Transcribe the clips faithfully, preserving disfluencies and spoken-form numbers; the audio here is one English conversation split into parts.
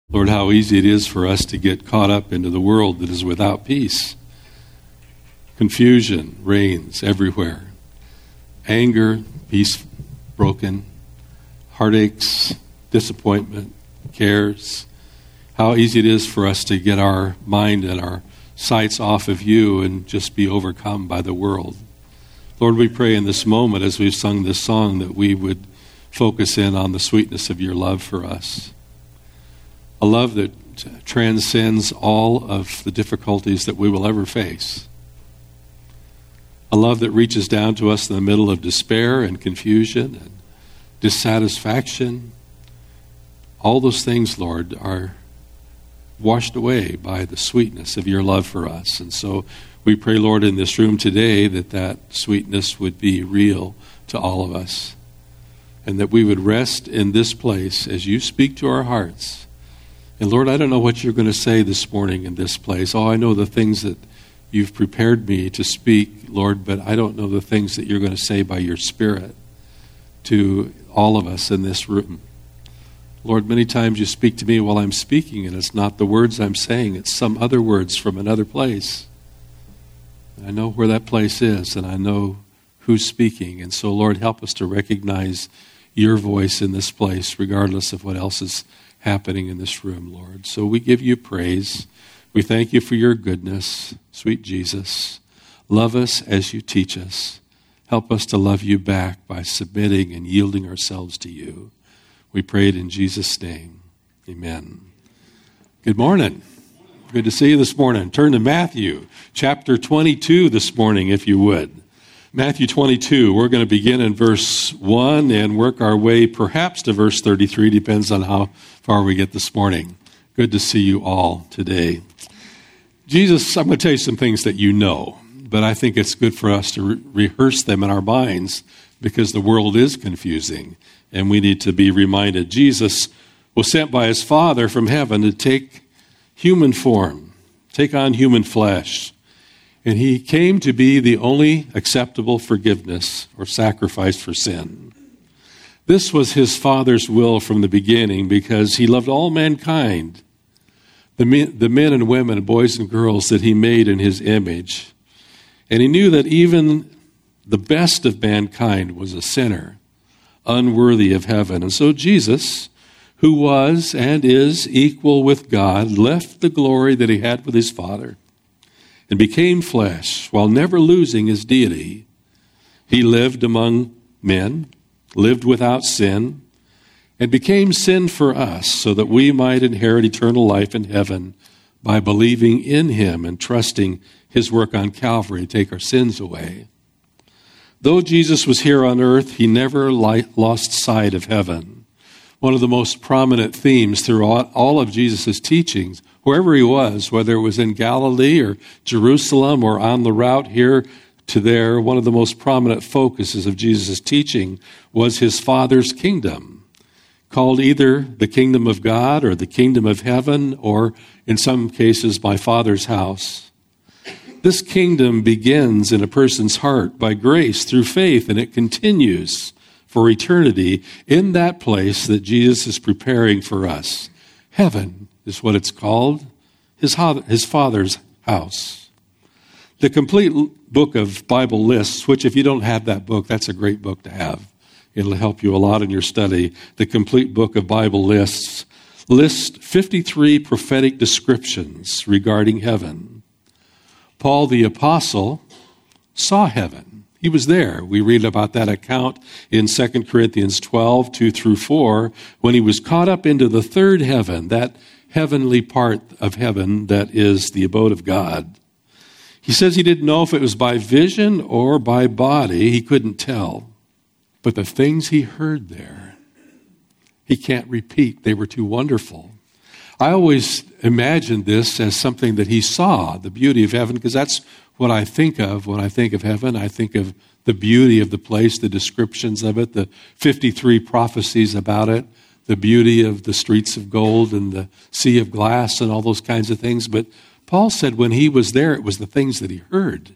Lord, how easy it is for us to get caught up into the world that is without peace. Confusion reigns everywhere. Anger, peace broken. Heartaches, disappointment, cares. How easy it is for us to get our mind and our sights off of you and just be overcome by the world. Lord, we pray in this moment as we've sung this song that we would focus in on the sweetness of your love for us. A love that transcends all of the difficulties that we will ever face. A love that reaches down to us in the middle of despair and confusion and dissatisfaction. All those things, Lord, are washed away by the sweetness of your love for us. And so we pray, Lord, in this room today that that sweetness would be real to all of us. And that we would rest in this place as you speak to our hearts. And Lord, I don't know what you're going to say this morning in this place. Oh, I know the things that you've prepared me to speak, Lord, but I don't know the things that you're going to say by your Spirit to all of us in this room. Lord, many times you speak to me while I'm speaking, and it's not the words I'm saying, it's some other words from another place. And I know where that place is, and I know who's speaking. And so, Lord, help us to recognize your voice in this place, regardless of what else is happening in this room, Lord. So we give you praise. We thank you for your goodness, sweet Jesus. Love us as you teach us. Help us to love you back by submitting and yielding ourselves to you. We pray it in Jesus' name. Amen. Good morning. Good to see you this morning. Turn to Matthew chapter twenty-two this morning, if you would. Matthew twenty-two, we're going to begin in verse one and work our way perhaps to verse thirty-three, depends on how far we get this morning. Good to see you all today. Jesus, I'm going to tell you some things that you know, but I think it's good for us to re- rehearse them in our minds because the world is confusing and we need to be reminded. Jesus was sent by his Father from heaven to take human form, take on human flesh. And he came to be the only acceptable forgiveness or sacrifice for sin. This was his Father's will from the beginning because he loved all mankind, the men, the men and women, boys and girls that he made in his image. And he knew that even the best of mankind was a sinner, unworthy of heaven. And so Jesus, who was and is equal with God, left the glory that he had with his Father and became flesh while never losing his deity. He lived among men, lived without sin, and became sin for us so that we might inherit eternal life in heaven by believing in him and trusting his work on Calvary to take our sins away. Though Jesus was here on earth, he never lost sight of heaven. One of the most prominent themes throughout all of Jesus' teachings, wherever he was, whether it was in Galilee or Jerusalem or on the route here to there, one of the most prominent focuses of Jesus' teaching was his Father's kingdom, called either the kingdom of God or the kingdom of heaven, or in some cases, my Father's house. This kingdom begins in a person's heart by grace through faith, and it continues for eternity in that place that Jesus is preparing for us. Heaven is what it's called, his, his Father's house. The complete book of Bible lists, which if you don't have that book, that's a great book to have. It'll help you a lot in your study. The complete book of Bible lists lists fifty-three prophetic descriptions regarding heaven. Paul the Apostle saw heaven. He was there. We read about that account in Second Corinthians twelve, two through four, when he was caught up into the third heaven, that heavenly part of heaven that is the abode of God. He says he didn't know if it was by vision or by body. He couldn't tell. But the things he heard there, he can't repeat. They were too wonderful. I always imagined this as something that he saw, the beauty of heaven, because that's what I think of when I think of heaven. I think of the beauty of the place, the descriptions of it, the fifty-three prophecies about it, the beauty of the streets of gold and the sea of glass and all those kinds of things. But Paul said when he was there, it was the things that he heard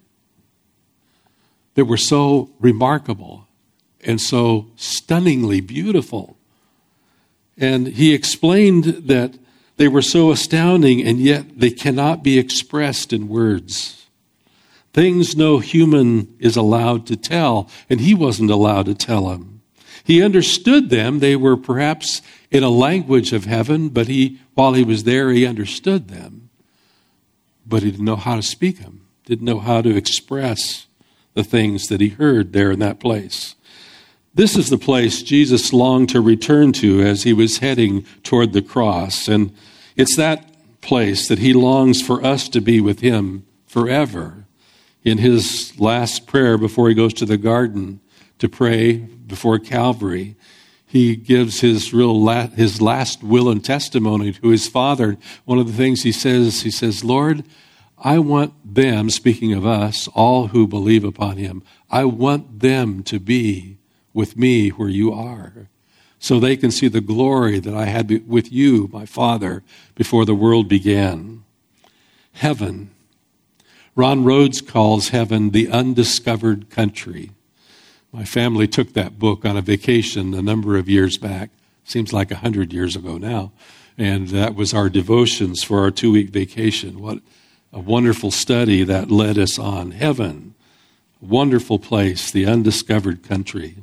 that were so remarkable and so stunningly beautiful. And he explained that They were so astounding, and yet they cannot be expressed in words. Things no human is allowed to tell, and he wasn't allowed to tell them. He understood them. They were perhaps in a language of heaven, but he, while he was there, he understood them. But he didn't know how to speak them, didn't know how to express the things that he heard there in that place. This is the place Jesus longed to return to as he was heading toward the cross. And it's that place that he longs for us to be with him forever. In his last prayer before he goes to the garden to pray before Calvary, he gives his real la- his last will and testimony to his Father. One of the things he says, he says, Lord, I want them, speaking of us, all who believe upon him, I want them to be with me where you are, so they can see the glory that I had with you, my Father, before the world began. Heaven. Ron Rhodes calls heaven the undiscovered country. My family took that book on a vacation a number of years back. Seems like a hundred years ago now. And that was our devotions for our two-week vacation. What a wonderful study that led us on. Heaven, wonderful place, the undiscovered country.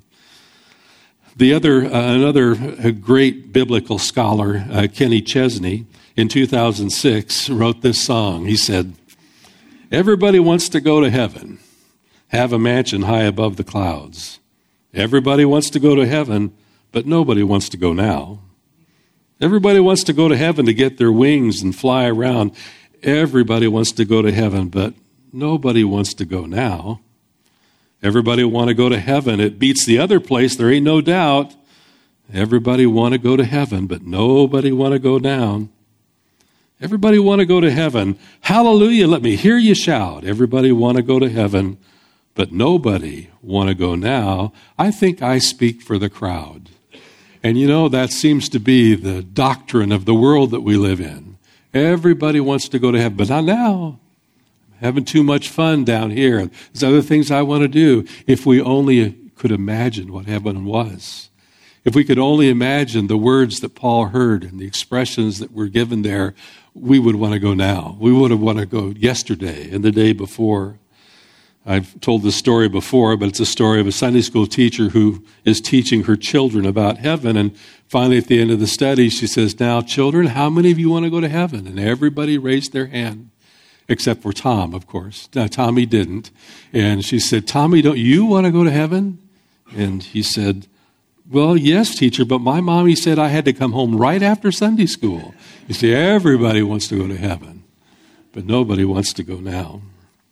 The other, uh, another uh, great biblical scholar, uh, Kenny Chesney, in two thousand six, wrote this song. He said, everybody wants to go to heaven, have a mansion high above the clouds. Everybody wants to go to heaven, but nobody wants to go now. Everybody wants to go to heaven to get their wings and fly around. Everybody wants to go to heaven, but nobody wants to go now. Everybody want to go to heaven. It beats the other place, there ain't no doubt. Everybody want to go to heaven, but nobody want to go down. Everybody want to go to heaven. Hallelujah, let me hear you shout. Everybody want to go to heaven, but nobody want to go now. I think I speak for the crowd. And you know, that seems to be the doctrine of the world that we live in. Everybody wants to go to heaven, but not now. Having too much fun down here. There's other things I want to do. If we only could imagine what heaven was. If we could only imagine the words that Paul heard and the expressions that were given there, we would want to go now. We would have wanted to go yesterday and the day before. I've told this story before, but it's a story of a Sunday school teacher who is teaching her children about heaven. And finally, at the end of the study, she says, now, children, how many of you want to go to heaven? And everybody raised their hand. Except for Tom, of course. Now, Tommy didn't. And she said, Tommy, don't you want to go to heaven? And he said, well, yes, teacher, but my mommy said I had to come home right after Sunday school. You see, everybody wants to go to heaven, but nobody wants to go now.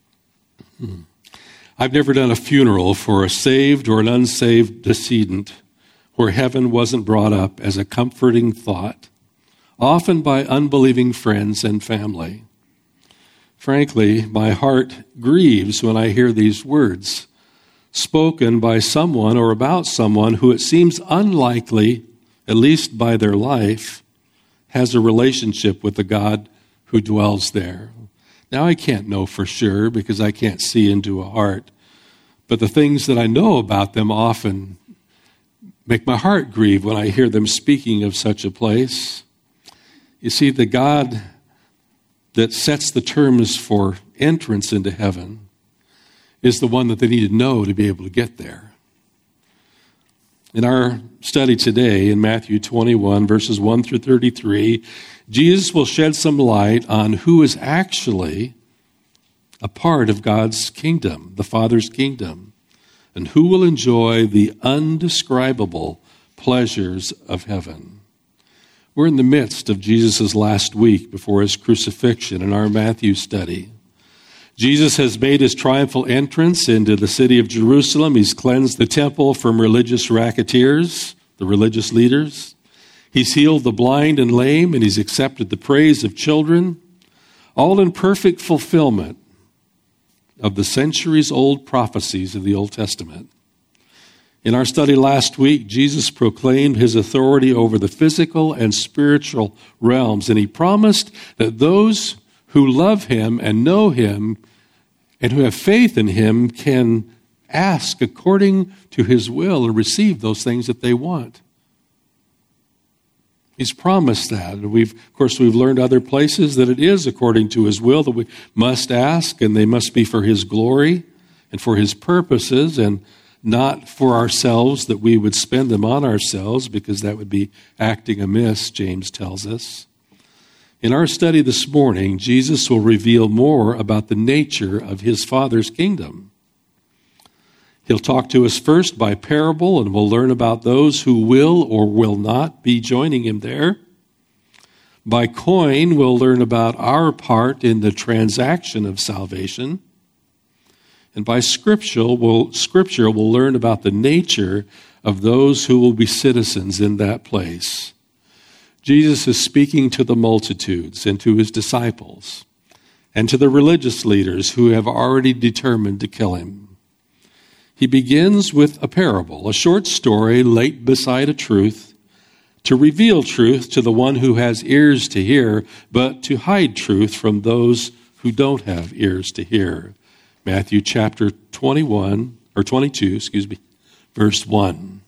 Hmm. I've never done a funeral for a saved or an unsaved decedent where heaven wasn't brought up as a comforting thought, often by unbelieving friends and family. Frankly, my heart grieves when I hear these words spoken by someone or about someone who it seems unlikely, at least by their life, has a relationship with the God who dwells there. Now, I can't know for sure because I can't see into a heart, but the things that I know about them often make my heart grieve when I hear them speaking of such a place. You see, the God that sets the terms for entrance into heaven is the one that they need to know to be able to get there. In our study today in Matthew twenty-one, verses one through thirty-three, Jesus will shed some light on who is actually a part of God's kingdom, the Father's kingdom, and who will enjoy the undescribable pleasures of heaven. We're in the midst of Jesus' last week before his crucifixion in our Matthew study. Jesus has made his triumphal entrance into the city of Jerusalem. He's cleansed the temple from religious racketeers, the religious leaders. He's healed the blind and lame, and he's accepted the praise of children, all in perfect fulfillment of the centuries-old prophecies of the Old Testament. In our study last week, Jesus proclaimed his authority over the physical and spiritual realms, and he promised that those who love him and know him and who have faith in him can ask according to his will and receive those things that they want. He's promised that. And we've, of course, we've learned other places that it is according to his will that we must ask, and they must be for his glory and for his purposes, and not for ourselves, that we would spend them on ourselves, because that would be acting amiss, James tells us. In our study this morning, Jesus will reveal more about the nature of his Father's kingdom. He'll talk to us first by parable, and we'll learn about those who will or will not be joining him there. By coin, we'll learn about our part in the transaction of salvation. And by scripture, we'll, scripture, we'll learn about the nature of those who will be citizens in that place. Jesus is speaking to the multitudes and to his disciples and to the religious leaders who have already determined to kill him. He begins with a parable, a short story laid beside a truth, to reveal truth to the one who has ears to hear, but to hide truth from those who don't have ears to hear. Matthew chapter twenty-one, or twenty-two, excuse me, verse one.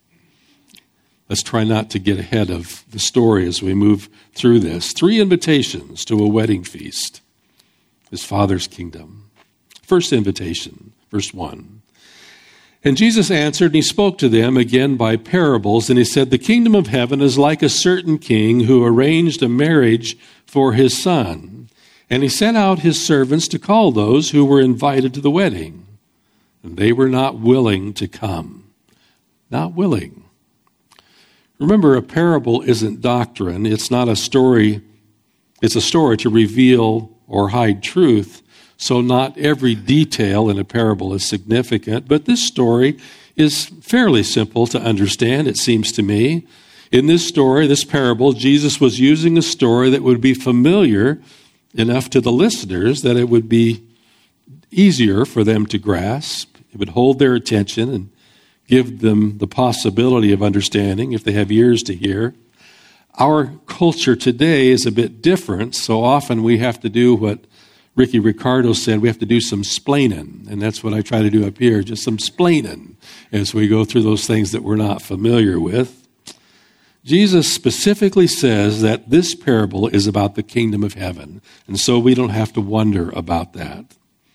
Let's try not to get ahead of the story as we move through this. Three invitations to a wedding feast, his Father's kingdom. First invitation, verse one. And Jesus answered, and he spoke to them again by parables, and he said, the kingdom of heaven is like a certain king who arranged a marriage for his son. And he sent out his servants to call those who were invited to the wedding. And they were not willing to come. Not willing. Remember, a parable isn't doctrine. It's not a story. It's a story to reveal or hide truth. So not every detail in a parable is significant. But this story is fairly simple to understand, it seems to me. In this story, this parable, Jesus was using a story that would be familiar enough to the listeners that it would be easier for them to grasp. It would hold their attention and give them the possibility of understanding if they have ears to hear. Our culture today is a bit different, so often we have to do what Ricky Ricardo said, we have to do some splaining, and that's what I try to do up here, just some splaining as we go through those things that we're not familiar with. Jesus specifically says that this parable is about the kingdom of heaven, and so we don't have to wonder about that.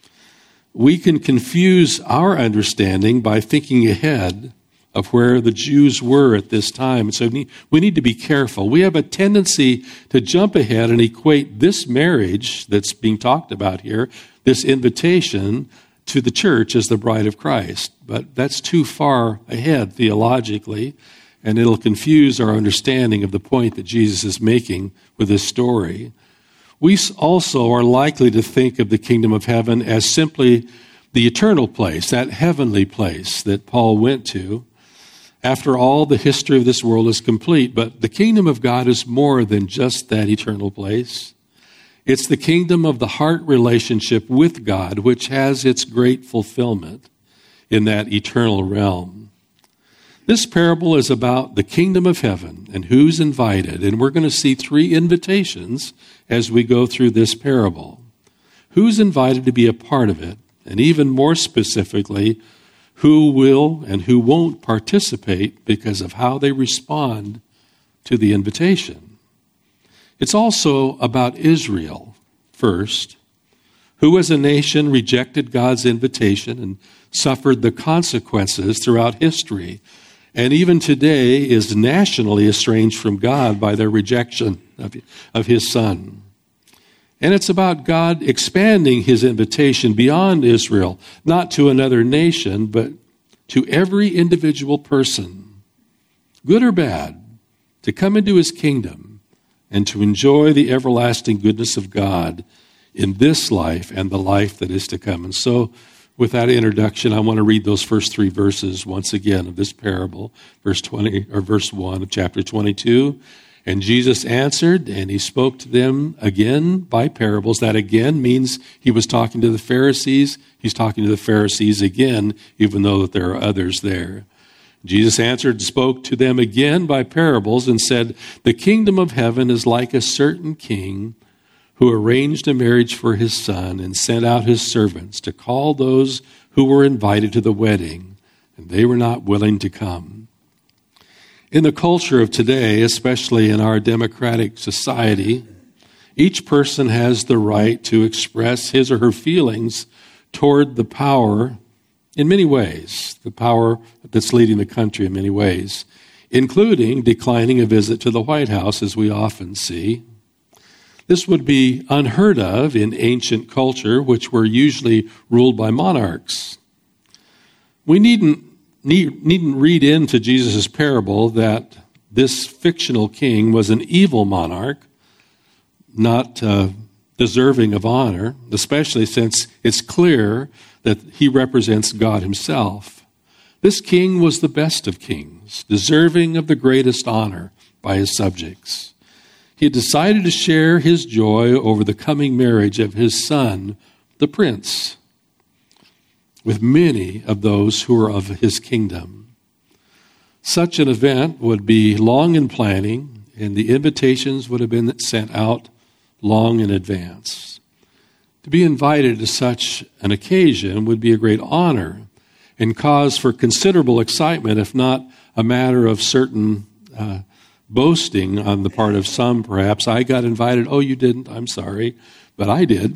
We can confuse our understanding by thinking ahead of where the Jews were at this time. So we need to be careful. We have a tendency to jump ahead and equate this marriage that's being talked about here, this invitation, to the church as the bride of Christ. But that's too far ahead theologically, and it'll confuse our understanding of the point that Jesus is making with this story. We also are likely to think of the kingdom of heaven as simply the eternal place, that heavenly place that Paul went to. After all, the history of this world is complete, but the kingdom of God is more than just that eternal place. It's the kingdom of the heart relationship with God, which has its great fulfillment in that eternal realm. This parable is about the kingdom of heaven and who's invited, and we're going to see three invitations as we go through this parable. Who's invited to be a part of it, and even more specifically, who will and who won't participate because of how they respond to the invitation. It's also about Israel first, who as a nation rejected God's invitation and suffered the consequences throughout history, and even today is nationally estranged from God by their rejection of, of his Son. And it's about God expanding his invitation beyond Israel, not to another nation, but to every individual person, good or bad, to come into his kingdom and to enjoy the everlasting goodness of God in this life and the life that is to come. And so, with that introduction, I want to read those first three verses once again of this parable, verse twenty or verse one of chapter twenty-two. And Jesus answered, and he spoke to them again by parables. That again means he was talking to the Pharisees. He's talking to the Pharisees again, even though that there are others there. Jesus answered and spoke to them again by parables and said, the kingdom of heaven is like a certain king who arranged a marriage for his son and sent out his servants to call those who were invited to the wedding, and they were not willing to come. In the culture of today, especially in our democratic society, each person has the right to express his or her feelings toward the power in many ways, the power that's leading the country in many ways, including declining a visit to the White House, as we often see. This would be unheard of in ancient culture, which were usually ruled by monarchs. We needn't, need, needn't read into Jesus' parable that this fictional king was an evil monarch, not uh, deserving of honor, especially since it's clear that he represents God himself. This king was the best of kings, deserving of the greatest honor by his subjects. He had decided to share his joy over the coming marriage of his son, the prince, with many of those who are of his kingdom. Such an event would be long in planning, and the invitations would have been sent out long in advance. To be invited to such an occasion would be a great honor and cause for considerable excitement, if not a matter of certain uh, boasting on the part of some, perhaps. I got invited. Oh, you didn't. I'm sorry, but I did.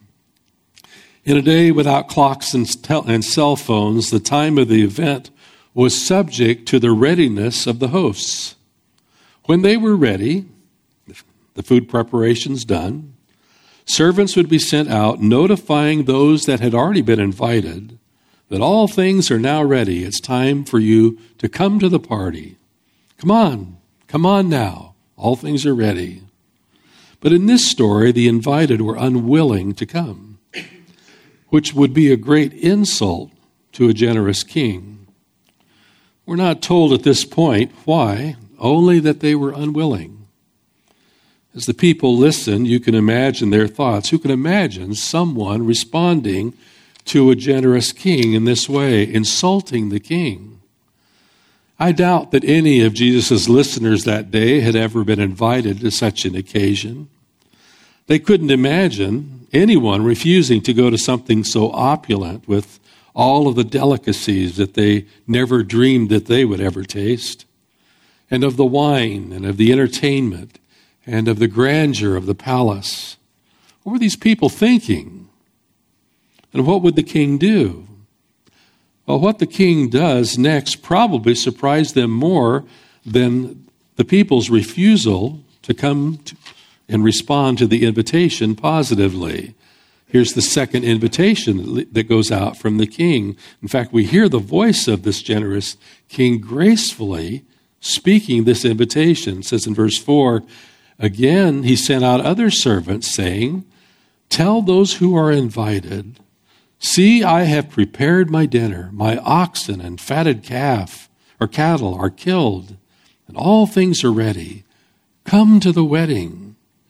In a day without clocks and, tel- and cell phones, the time of the event was subject to the readiness of the hosts. When they were ready, the food preparations done, servants would be sent out notifying those that had already been invited that all things are now ready. It's time for you to come to the party. Come on, come on now. All things are ready. But in this story, the invited were unwilling to come, which would be a great insult to a generous king. We're not told at this point why, only that they were unwilling. As the people listened, you can imagine their thoughts. Who can imagine someone responding to a generous king in this way, insulting the king? I doubt that any of Jesus' listeners that day had ever been invited to such an occasion. They couldn't imagine anyone refusing to go to something so opulent with all of the delicacies that they never dreamed that they would ever taste, and of the wine and of the entertainment and of the grandeur of the palace. What were these people thinking? And what would the king do? Well, what the king does next probably surprised them more than the people's refusal to come to and respond to the invitation positively. Here's the second invitation that goes out from the king. In fact, we hear the voice of this generous king gracefully speaking this invitation. It says in verse four, again, he sent out other servants, saying, tell those who are invited, see, I have prepared my dinner. My oxen and fatted calf or cattle are killed, and all things are ready. Come to the wedding.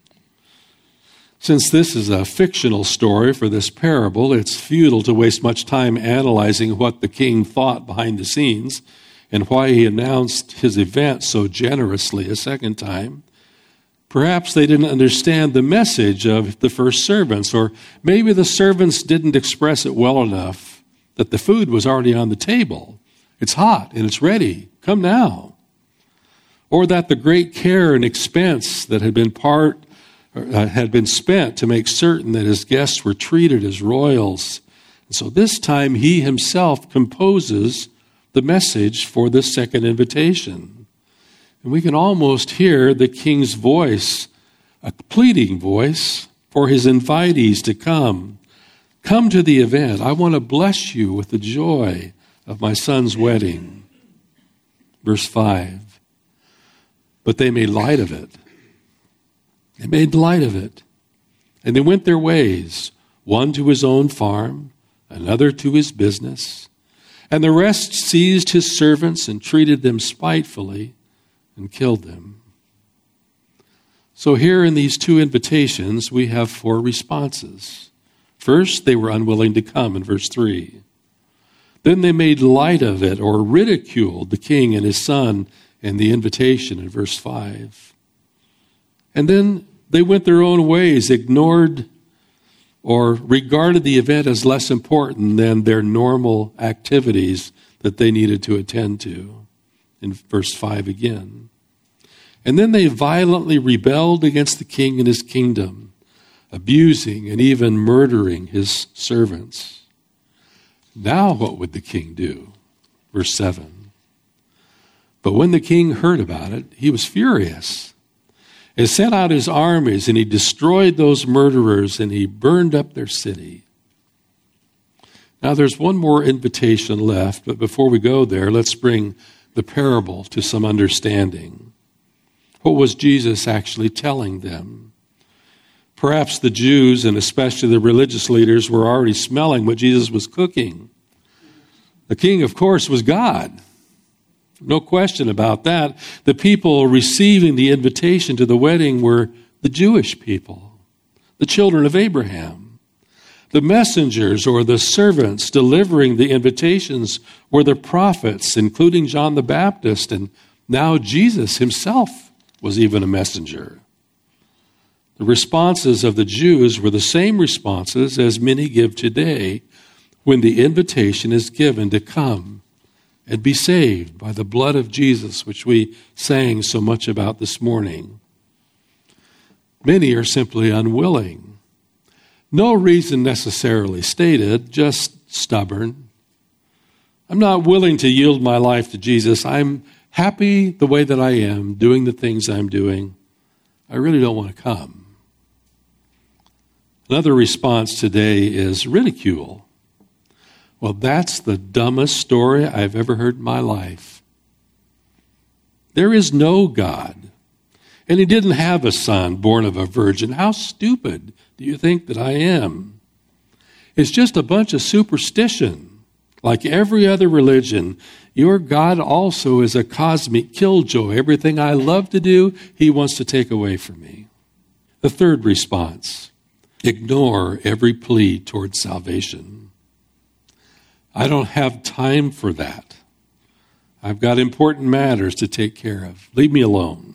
Since this is a fictional story for this parable, it's futile to waste much time analyzing what the king thought behind the scenes and why he announced his event so generously a second time. Perhaps they didn't understand the message of the first servants, or maybe the servants didn't express it well enough that the food was already on the table. It's hot and it's ready. Come now. Or that the great care and expense that had been part uh, had been spent to make certain that his guests were treated as royals. And so this time he himself composes the message for this second invitation. And we can almost hear the king's voice, a pleading voice for his invitees to come. Come to the event. I want to bless you with the joy of my son's wedding. Verse five. But they made light of it. They made light of it. And they went their ways, one to his own farm, another to his business. And the rest seized his servants and treated them spitefully and killed them. So here in these two invitations, we have four responses. First, they were unwilling to come in verse three. Then they made light of it or ridiculed the king and his son and the invitation in verse five. And then they went their own ways, ignored or regarded the event as less important than their normal activities that they needed to attend to. in verse five again. And then they violently rebelled against the king and his kingdom, abusing and even murdering his servants. Now what would the king do? Verse seven. But when the king heard about it, he was furious and sent out his armies, and he destroyed those murderers, and he burned up their city. Now there's one more invitation left, but before we go there, let's bring the parable to some understanding. What was Jesus actually telling them? Perhaps the Jews, and especially the religious leaders, were already smelling what Jesus was cooking. The king, of course, was God. No question about that. The people receiving the invitation to the wedding were the Jewish people, the children of Abraham. The messengers or the servants delivering the invitations were the prophets, including John the Baptist, and now Jesus himself was even a messenger. The responses of the Jews were the same responses as many give today when the invitation is given to come and be saved by the blood of Jesus, which we sang so much about this morning. Many are simply unwilling. No reason necessarily stated, just stubborn. I'm not willing to yield my life to Jesus. I'm happy the way that I am, doing the things I'm doing. I really don't want to come. Another response today is ridicule. Well, that's the dumbest story I've ever heard in my life. There is no God. And he didn't have a son born of a virgin. How stupid do you think that I am? It's just a bunch of superstition. Like every other religion, your God also is a cosmic killjoy. Everything I love to do, he wants to take away from me. The third response, ignore every plea towards salvation. I don't have time for that. I've got important matters to take care of. Leave me alone.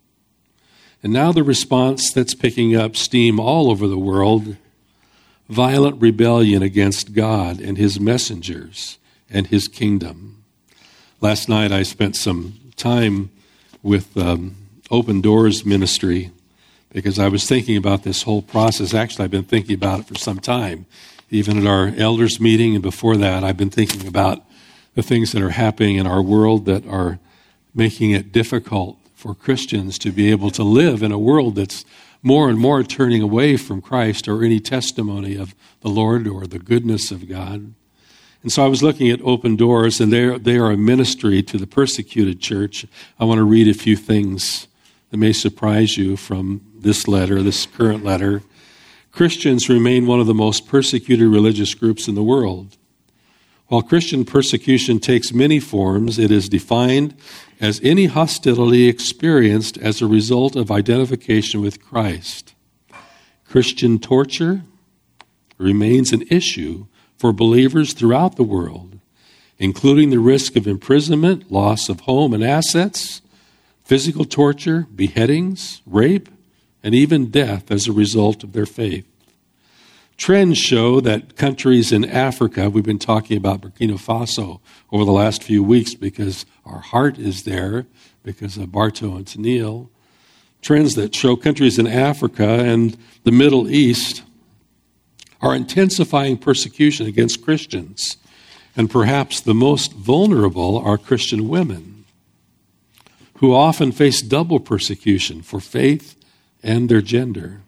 And now the response that's picking up steam all over the world, violent rebellion against God and his messengers and his kingdom. Last night I spent some time with um, Open Doors Ministry because I was thinking about this whole process. Actually, I've been thinking about it for some time. Even at our elders meeting and before that, I've been thinking about the things that are happening in our world that are making it difficult for Christians to be able to live in a world that's more and more turning away from Christ or any testimony of the Lord or the goodness of God. And so I was looking at Open Doors, and they they are a ministry to the persecuted church. I want to read a few things that may surprise you from this letter, this current letter. Christians remain one of the most persecuted religious groups in the world. While Christian persecution takes many forms, it is defined as any hostility experienced as a result of identification with Christ. Christian torture remains an issue for believers throughout the world, including the risk of imprisonment, loss of home and assets, physical torture, beheadings, rape, and even death as a result of their faith. Trends show that countries in Africa, we've been talking about Burkina Faso over the last few weeks because our heart is there because of Bartow and Tennille. Trends that show countries in Africa and the Middle East are intensifying persecution against Christians. And perhaps the most vulnerable are Christian women, who often face double persecution for faith and their gender.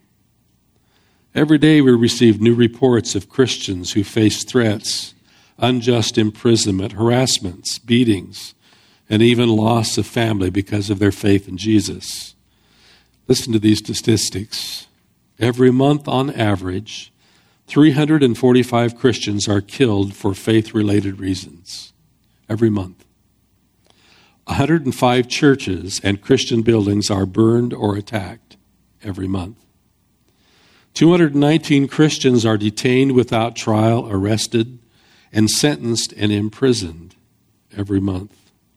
Every day we receive new reports of Christians who face threats, unjust imprisonment, harassments, beatings, and even loss of family because of their faith in Jesus. Listen to these statistics. Every month on average, three hundred forty-five Christians are killed for faith-related reasons. Every month. one hundred five churches and Christian buildings are burned or attacked every month. two hundred nineteen Christians are detained without trial, arrested, and sentenced and imprisoned every month.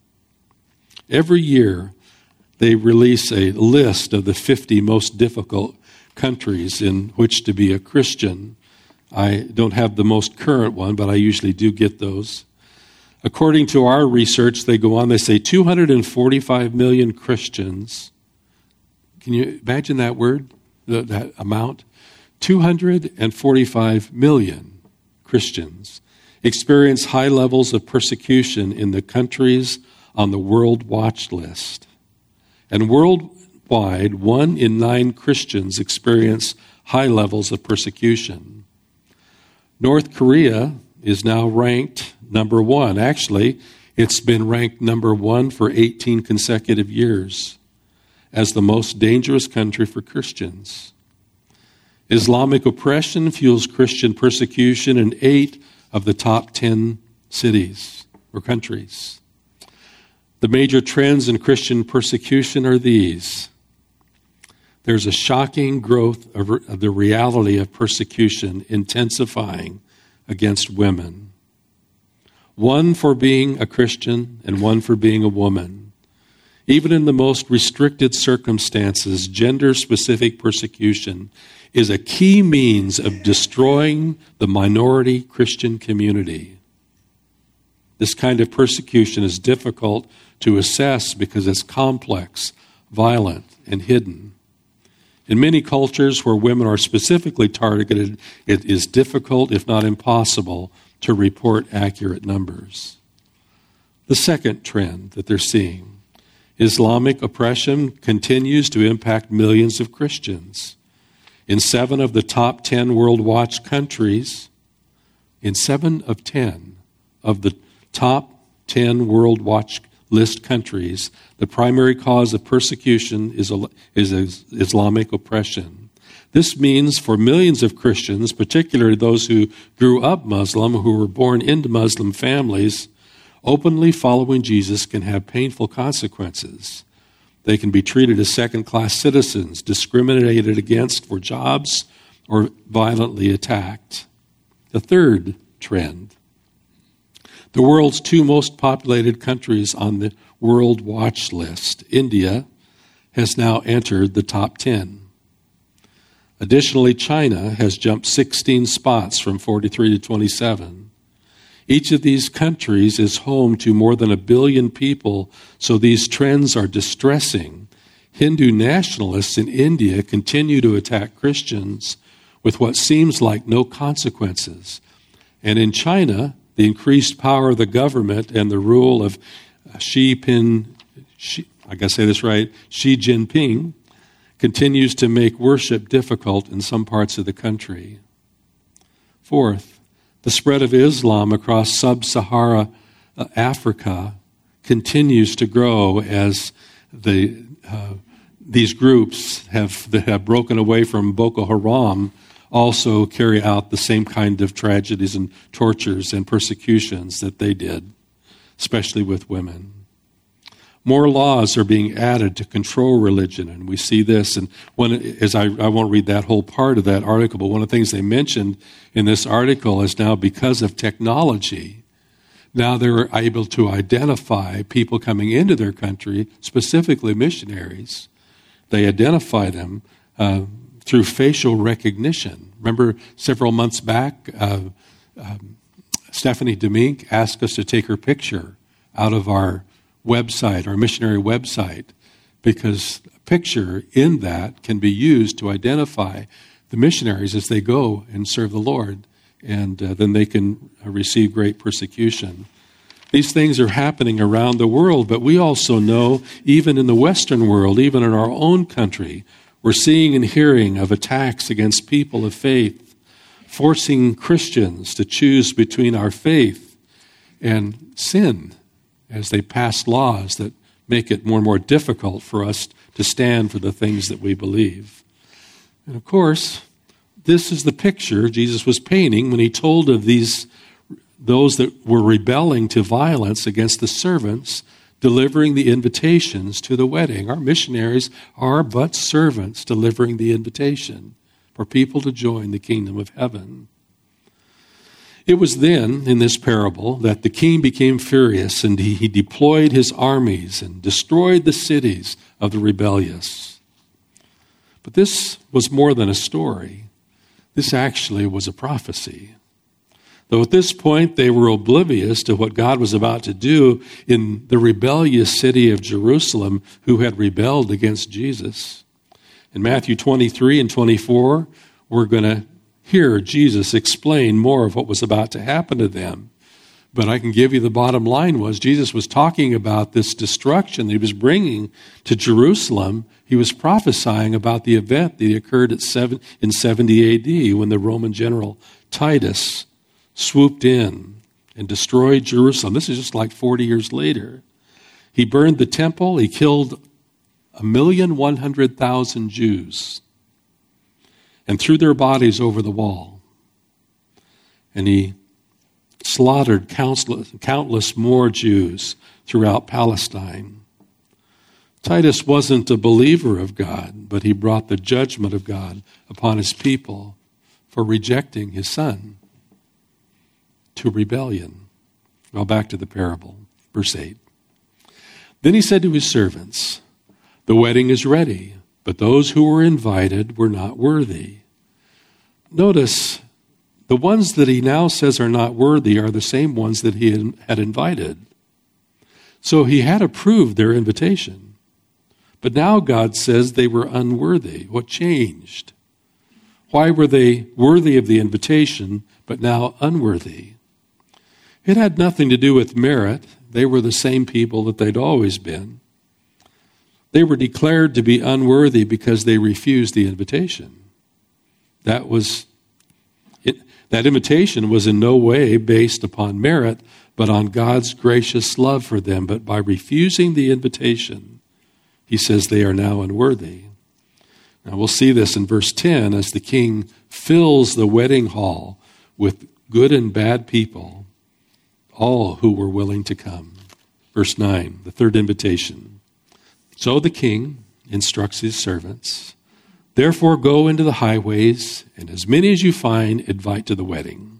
Every year, they release a list of the fifty most difficult countries in which to be a Christian. I don't have the most current one, but I usually do get those. According to our research, they go on, they say two hundred forty-five million Christians. Can you imagine that word, that, that amount? two hundred forty-five million Christians experience high levels of persecution in the countries on the World Watch List. And worldwide, one in nine Christians experience high levels of persecution. North Korea is now ranked number one. Actually, it's been ranked number one for eighteen consecutive years as the most dangerous country for Christians. Islamic oppression fuels Christian persecution in eight of the top ten cities or countries. The major trends in Christian persecution are these. There's a shocking growth of the reality of persecution intensifying against women. One for being a Christian and one for being a woman. Even in the most restricted circumstances, gender-specific persecution is a key means of destroying the minority Christian community. This kind of persecution is difficult to assess because it's complex, violent, and hidden. In many cultures where women are specifically targeted, it is difficult, if not impossible, to report accurate numbers. The second trend that they're seeing, Islamic oppression continues to impact millions of Christians. In seven of the top ten World Watch countries, in seven of ten of the top ten World Watch List countries, the primary cause of persecution is, is Islamic oppression. This means for millions of Christians, particularly those who grew up Muslim, who were born into Muslim families, openly following Jesus can have painful consequences. They can be treated as second-class citizens, discriminated against for jobs, or violently attacked. The third trend. The world's two most populated countries on the World Watch List, India, has now entered the top ten. Additionally, China has jumped sixteen spots from forty-three to twenty-seven. Each of these countries is home to more than a billion people, so these trends are distressing. Hindu nationalists in India continue to attack Christians with what seems like no consequences. And in China, the increased power of the government and the rule of Xi Jinping, Xi, I gotta say this right, Xi Jinping, continues to make worship difficult in some parts of the country. Fourth, the spread of Islam across sub-Sahara uh, Africa continues to grow as the uh, these groups have that have broken away from Boko Haram also carry out the same kind of tragedies and tortures and persecutions that they did, especially with women. More laws are being added to control religion, and we see this. And one, as I, I won't read that whole part of that article, but one of the things they mentioned in this article is now because of technology, now they're able to identify people coming into their country, specifically missionaries. They identify them uh, through facial recognition. Remember several months back, uh, um, Stephanie Demink asked us to take her picture out of our website, our missionary website, because a picture in that can be used to identify the missionaries as they go and serve the Lord, and uh, then they can receive great persecution. These things are happening around the world, but we also know, even in the Western world, even in our own country, we're seeing and hearing of attacks against people of faith, forcing Christians to choose between our faith and sin as they pass laws that make it more and more difficult for us to stand for the things that we believe. And of course, this is the picture Jesus was painting when he told of these those that were rebelling to violence against the servants delivering the invitations to the wedding. Our missionaries are but servants delivering the invitation for people to join the kingdom of heaven. It was then, in this parable, that the king became furious, and he, he deployed his armies and destroyed the cities of the rebellious. But this was more than a story. This actually was a prophecy. Though at this point they were oblivious to what God was about to do in the rebellious city of Jerusalem who had rebelled against Jesus. In Matthew twenty-three and twenty-four, we're going to hear Jesus explain more of what was about to happen to them. But I can give you the bottom line was Jesus was talking about this destruction that he was bringing to Jerusalem. He was prophesying about the event that occurred at seven, in seventy A D when the Roman general Titus swooped in and destroyed Jerusalem. This is just like forty years later. He burned the temple. He killed a million one hundred thousand Jews and threw their bodies over the wall. And he slaughtered countless, countless more Jews throughout Palestine. Titus wasn't a believer of God, but he brought the judgment of God upon his people for rejecting his son to rebellion. Well, back to the parable, verse eight. Then he said to his servants, "The wedding is ready, but those who were invited were not worthy." Notice, the ones that he now says are not worthy are the same ones that he had invited. So he had approved their invitation. But now God says they were unworthy. What changed? Why were they worthy of the invitation, but now unworthy? It had nothing to do with merit. They were the same people that they'd always been. They were declared to be unworthy because they refused the invitation. That was it. That invitation was in no way based upon merit, but on God's gracious love for them. But by refusing the invitation, he says they are now unworthy. Now we'll see this in verse ten as the king fills the wedding hall with good and bad people, all who were willing to come. Verse nine, the third invitation. So the king instructs his servants, "Therefore go into the highways, and as many as you find, invite to the wedding."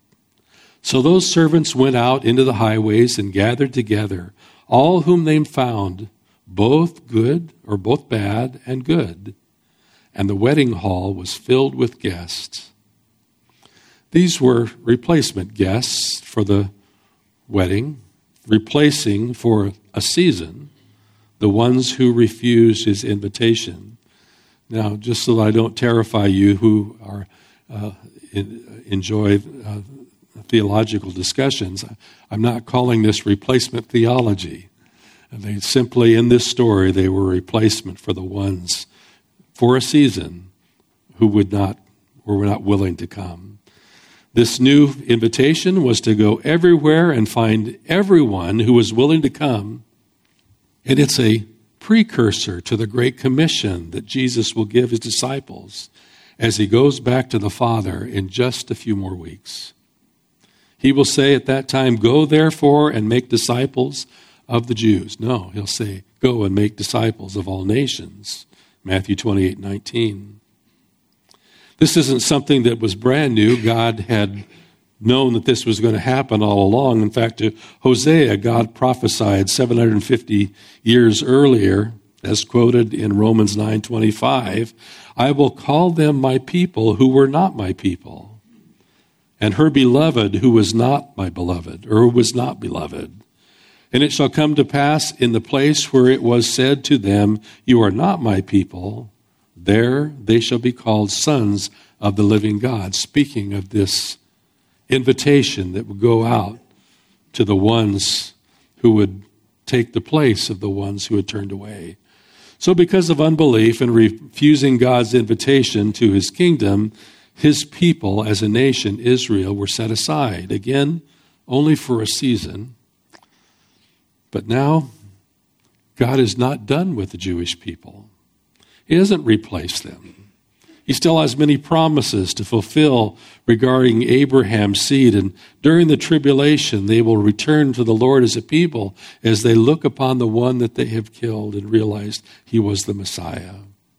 So those servants went out into the highways and gathered together all whom they found, both good or both bad and good. And the wedding hall was filled with guests. These were replacement guests for the wedding, replacing for a season the ones who refused his invitation. Now, just so that I don't terrify you who are uh, in, enjoy uh, theological discussions, I'm not calling this replacement theology. They simply, in this story, they were a replacement for the ones for a season who would not or were not willing to come. This new invitation was to go everywhere and find everyone who was willing to come. And it's a precursor to the Great Commission that Jesus will give his disciples as he goes back to the Father in just a few more weeks. He will say at that time, "Go therefore and make disciples of the Jews." No, he'll say, "Go and make disciples of all nations." Matthew twenty-eight nineteen. This isn't something that was brand new. God had known that this was going to happen all along. In fact, to Hosea, God prophesied seven hundred fifty years earlier, as quoted in Romans nine twenty-five, "I will call them my people who were not my people, and her beloved who was not my beloved," or who was not beloved. "And it shall come to pass in the place where it was said to them, 'You are not my people,' there they shall be called sons of the living God." Speaking of this invitation that would go out to the ones who would take the place of the ones who had turned away. So because of unbelief and refusing God's invitation to his kingdom, his people as a nation, Israel, were set aside, again, only for a season. But now, God is not done with the Jewish people. He hasn't replaced them. He still has many promises to fulfill regarding Abraham's seed. And during the tribulation, they will return to the Lord as a people as they look upon the one that they have killed and realized he was the Messiah.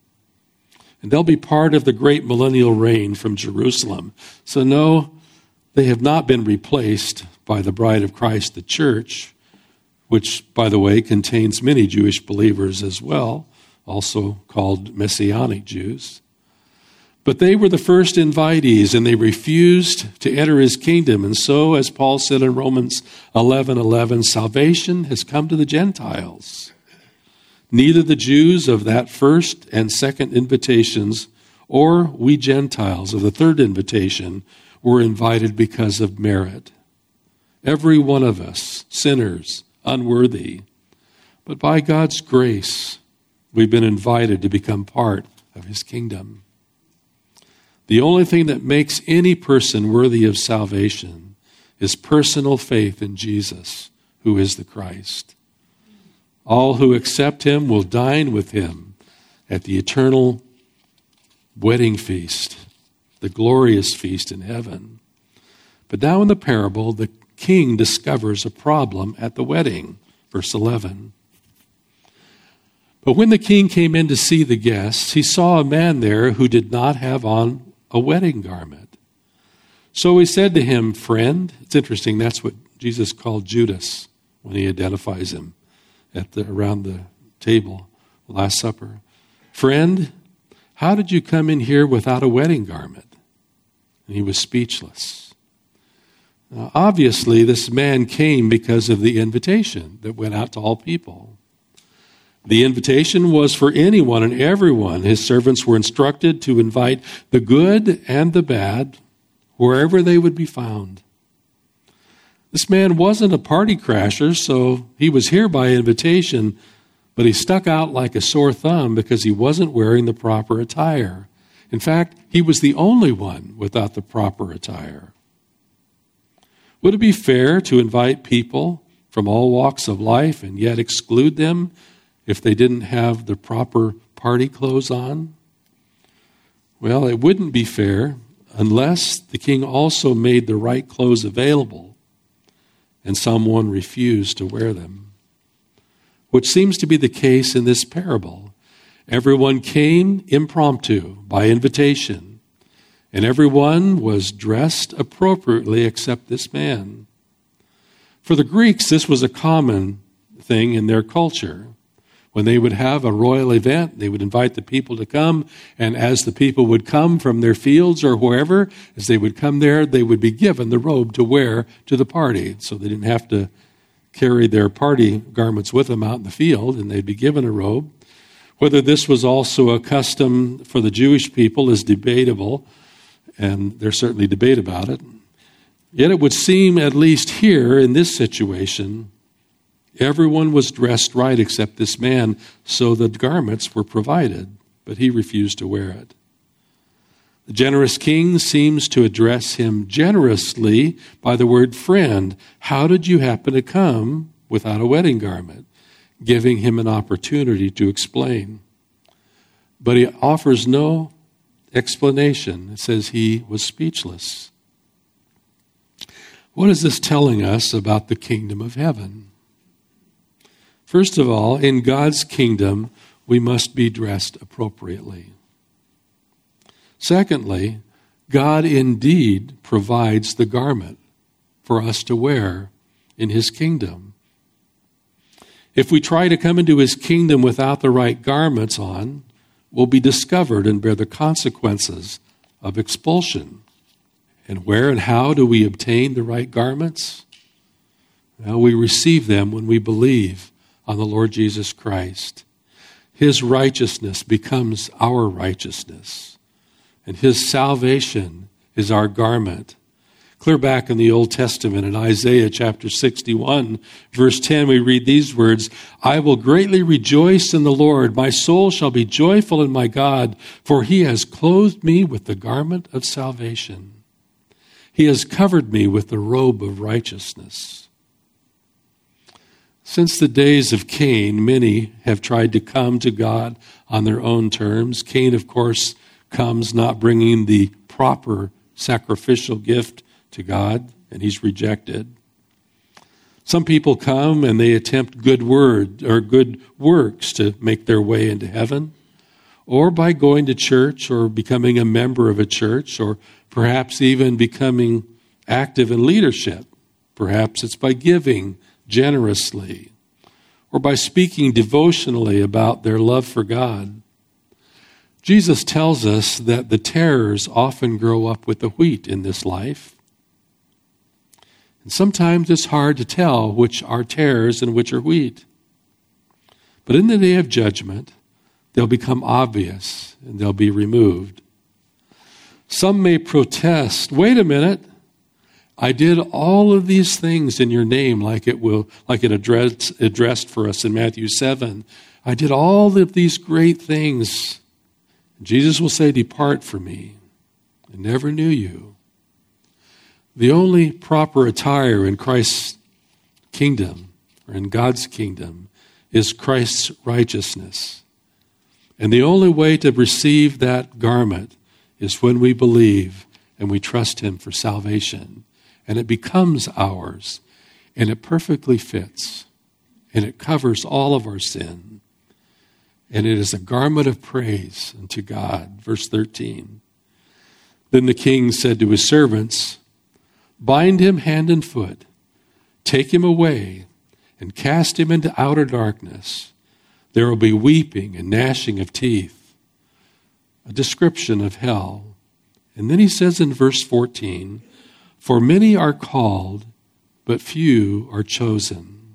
And they'll be part of the great millennial reign from Jerusalem. So no, they have not been replaced by the bride of Christ, the church, which, by the way, contains many Jewish believers as well, also called Messianic Jews. But they were the first invitees, and they refused to enter his kingdom. And so, as Paul said in Romans eleven eleven, salvation has come to the Gentiles. Neither the Jews of that first and second invitations, or we Gentiles of the third invitation, were invited because of merit. Every one of us, sinners, unworthy, but by God's grace, we've been invited to become part of his kingdom. The only thing that makes any person worthy of salvation is personal faith in Jesus, who is the Christ. All who accept him will dine with him at the eternal wedding feast, the glorious feast in heaven. But now in the parable, the king discovers a problem at the wedding. Verse eleven. But when the king came in to see the guests, he saw a man there who did not have on a wedding garment. So he said to him, friend, it's interesting, that's what Jesus called Judas when he identifies him at the, around the table, the Last Supper. Friend, how did you come in here without a wedding garment? And he was speechless. Now, obviously, this man came because of the invitation that went out to all people. The invitation was for anyone and everyone. His servants were instructed to invite the good and the bad wherever they would be found. This man wasn't a party crasher, so he was here by invitation, but he stuck out like a sore thumb because he wasn't wearing the proper attire. In fact, he was the only one without the proper attire. Would it be fair to invite people from all walks of life and yet exclude them if they didn't have the proper party clothes on? Well, it wouldn't be fair unless the king also made the right clothes available and someone refused to wear them, which seems to be the case in this parable. Everyone came impromptu, by invitation, and everyone was dressed appropriately except this man. For the Greeks, this was a common thing in their culture. When they would have a royal event, they would invite the people to come, and as the people would come from their fields or wherever, as they would come there, they would be given the robe to wear to the party. So they didn't have to carry their party garments with them out in the field, and they'd be given a robe. Whether this was also a custom for the Jewish people is debatable, and there's certainly debate about it. Yet it would seem, at least here in this situation, everyone was dressed right except this man, so the garments were provided, but he refused to wear it. The generous king seems to address him generously by the word friend. How did you happen to come without a wedding garment? Giving him an opportunity to explain. But he offers no explanation. It says he was speechless. What is this telling us about the kingdom of heaven? First of all, in God's kingdom, we must be dressed appropriately. Secondly, God indeed provides the garment for us to wear in his kingdom. If we try to come into his kingdom without the right garments on, we'll be discovered and bear the consequences of expulsion. And where and how do we obtain the right garments? Well, we receive them when we believe on the Lord Jesus Christ. His righteousness becomes our righteousness, and his salvation is our garment. Clear back in the Old Testament, in Isaiah chapter sixty-one, verse ten, we read these words, I will greatly rejoice in the Lord. My soul shall be joyful in my God, for he has clothed me with the garment of salvation. He has covered me with the robe of righteousness. Since the days of Cain, many have tried to come to God on their own terms. Cain, of course, comes not bringing the proper sacrificial gift to God, and he's rejected. Some people come and they attempt good word or good works to make their way into heaven, or by going to church or becoming a member of a church, or perhaps even becoming active in leadership. Perhaps it's by giving generously, or by speaking devotionally about their love for God. Jesus tells us that the tares often grow up with the wheat in this life. And sometimes it's hard to tell which are tares and which are wheat. But in the day of judgment, they'll become obvious and they'll be removed. Some may protest, wait a minute, I did all of these things in your name like it will, like it addressed, addressed for us in Matthew seven. I did all of these great things. Jesus will say, depart from me. I never knew you. The only proper attire in Christ's kingdom, or in God's kingdom, is Christ's righteousness. And the only way to receive that garment is when we believe and we trust him for salvation. And it becomes ours. And it perfectly fits. And it covers all of our sin. And it is a garment of praise unto God. Verse thirteen. Then the king said to his servants, bind him hand and foot, take him away, and cast him into outer darkness. There will be weeping and gnashing of teeth. A description of hell. And then he says in verse fourteen, for many are called, but few are chosen.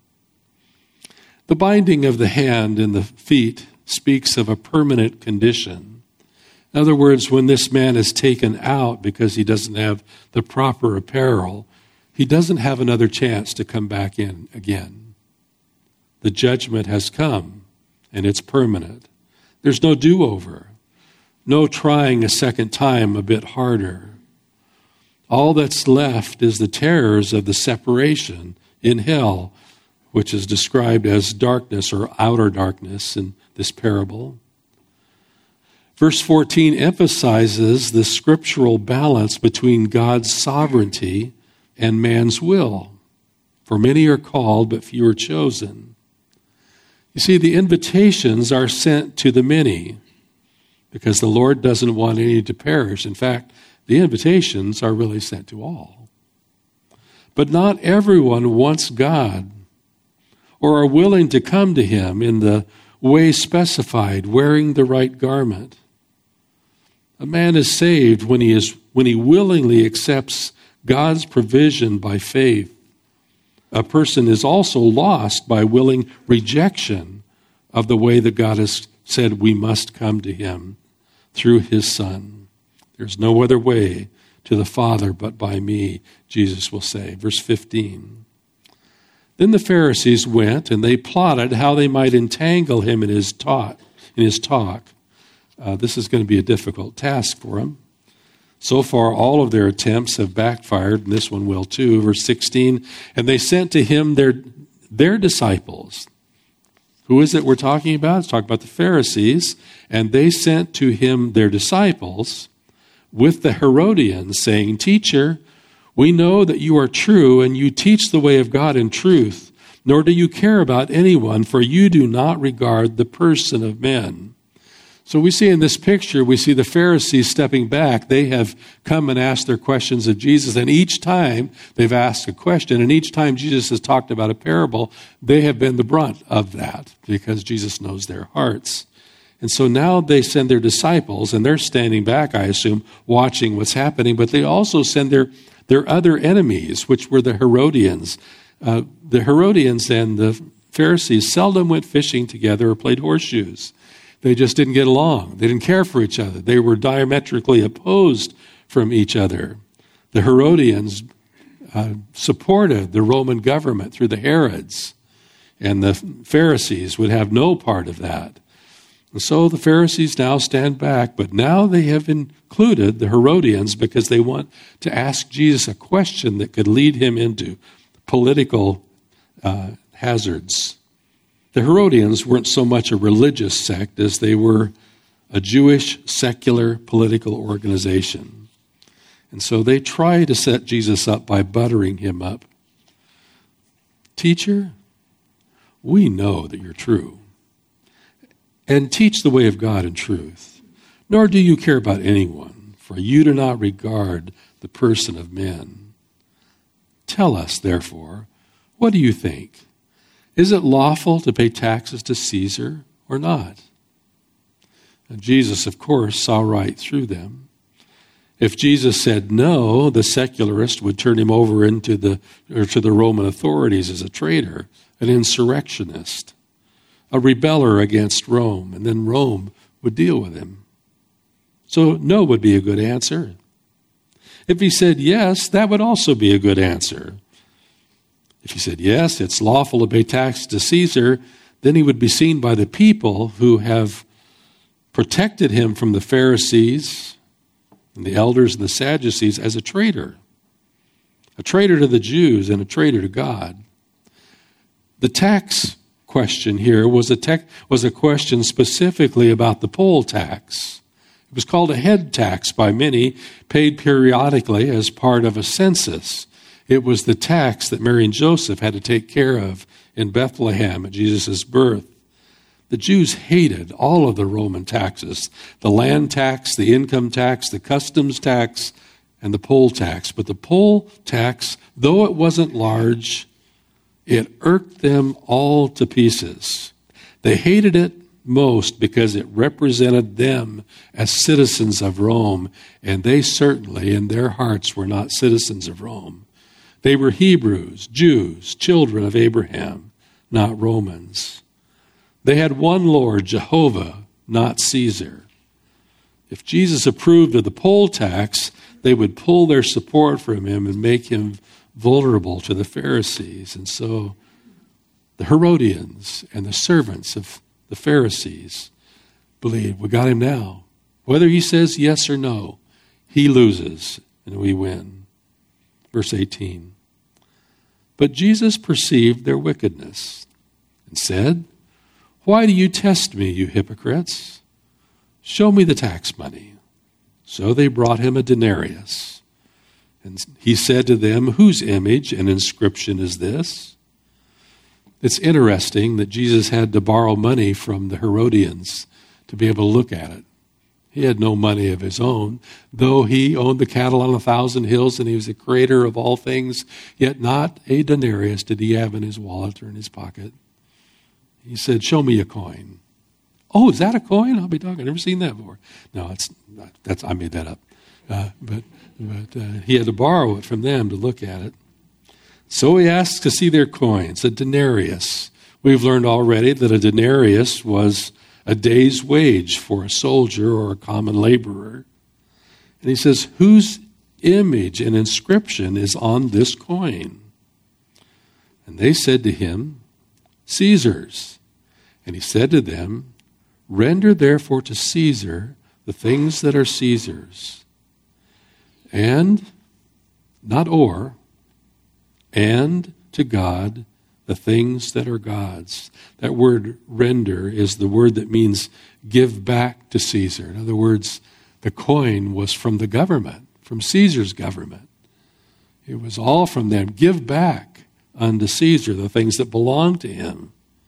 The binding of the hand and the feet speaks of a permanent condition. In other words, when this man is taken out because he doesn't have the proper apparel, he doesn't have another chance to come back in again. The judgment has come, and it's permanent. There's no do-over, no trying a second time a bit harder. All that's left is the terrors of the separation in hell, which is described as darkness or outer darkness in this parable. Verse fourteen emphasizes the scriptural balance between God's sovereignty and man's will. For many are called, but few are chosen. You see, the invitations are sent to the many because the Lord doesn't want any to perish. In fact, the invitations are really sent to all. But not everyone wants God or are willing to come to him in the way specified, wearing the right garment. A man is saved when he is when he willingly accepts God's provision by faith. A person is also lost by willing rejection of the way that God has said we must come to him through his Son. There's no other way to the Father but by me, Jesus will say. Verse fifteen. Then the Pharisees went and they plotted how they might entangle him in his talk. In his talk. Uh, this is going to be a difficult task for him. So far, all of their attempts have backfired, and this one will too. Verse sixteen, and they sent to him their, their disciples. Who is it we're talking about? It's talking about the Pharisees. And they sent to him their disciples with the Herodians, saying, Teacher, we know that you are true, and you teach the way of God in truth, nor do you care about anyone, for you do not regard the person of men. So we see in this picture, we see the Pharisees stepping back. They have come and asked their questions of Jesus, and each time they've asked a question, and each time Jesus has talked about a parable, they have been the brunt of that, because Jesus knows their hearts. And so now they send their disciples, and they're standing back, I assume, watching what's happening, but they also send their, their other enemies, which were the Herodians. Uh, the Herodians and the Pharisees seldom went fishing together or played horseshoes. They just didn't get along. They didn't care for each other. They were diametrically opposed from each other. The Herodians uh, supported the Roman government through the Herods, and the Pharisees would have no part of that. And so the Pharisees now stand back, but now they have included the Herodians because they want to ask Jesus a question that could lead him into political uh, hazards. The Herodians weren't so much a religious sect as they were a Jewish secular political organization. And so they try to set Jesus up by buttering him up. Teacher, we know that you're true, and teach the way of God in truth, nor do you care about anyone, for you do not regard the person of men. Tell us, therefore, what do you think? Is it lawful to pay taxes to Caesar or not? And Jesus, of course, saw right through them. If Jesus said no, the secularist would turn him over into the or to the Roman authorities as a traitor, an insurrectionist, a rebeller against Rome, and then Rome would deal with him. So no would be a good answer. If he said yes, that would also be a good answer. If he said yes, it's lawful to pay tax to Caesar, then he would be seen by the people who have protected him from the Pharisees and the elders and the Sadducees as a traitor. A traitor to the Jews and a traitor to God. The tax question here was a, tech, was a question specifically about the poll tax. It was called a head tax by many, paid periodically as part of a census. It was the tax that Mary and Joseph had to take care of in Bethlehem at Jesus' birth. The Jews hated all of the Roman taxes, the land tax, the income tax, the customs tax, and the poll tax. But the poll tax, though it wasn't large, it irked them all to pieces. They hated it most because it represented them as citizens of Rome, and they certainly, in their hearts, were not citizens of Rome. They were Hebrews, Jews, children of Abraham, not Romans. They had one Lord, Jehovah, not Caesar. If Jesus approved of the poll tax, they would pull their support from him and make him vulnerable to the Pharisees. And so the Herodians and the servants of the Pharisees believed, we got him now. Whether he says yes or no, he loses and we win. Verse eighteen. But Jesus perceived their wickedness and said, why do you test me, you hypocrites? Show me the tax money. So they brought him a denarius. And he said to them, whose image and inscription is this? It's interesting that Jesus had to borrow money from the Herodians to be able to look at it. He had no money of his own, though he owned the cattle on a thousand hills and he was the creator of all things, yet not a denarius did he have in his wallet or in his pocket. He said, show me a coin. Oh, is that a coin? I'll be talking. I've never seen that before. No, it's not, that's I made that up. Uh, but but uh, he had to borrow it from them to look at it. So he asked to see their coins, a denarius. We've learned already that a denarius was a day's wage for a soldier or a common laborer. And he says, whose image and inscription is on this coin? And they said to him, Caesar's. And he said to them, render therefore to Caesar the things that are Caesar's, and, not or, and to God the things that are God's. That word render is the word that means give back to Caesar. In other words, the coin was from the government, from Caesar's government. It was all from them. Give back unto Caesar the things that belong to him.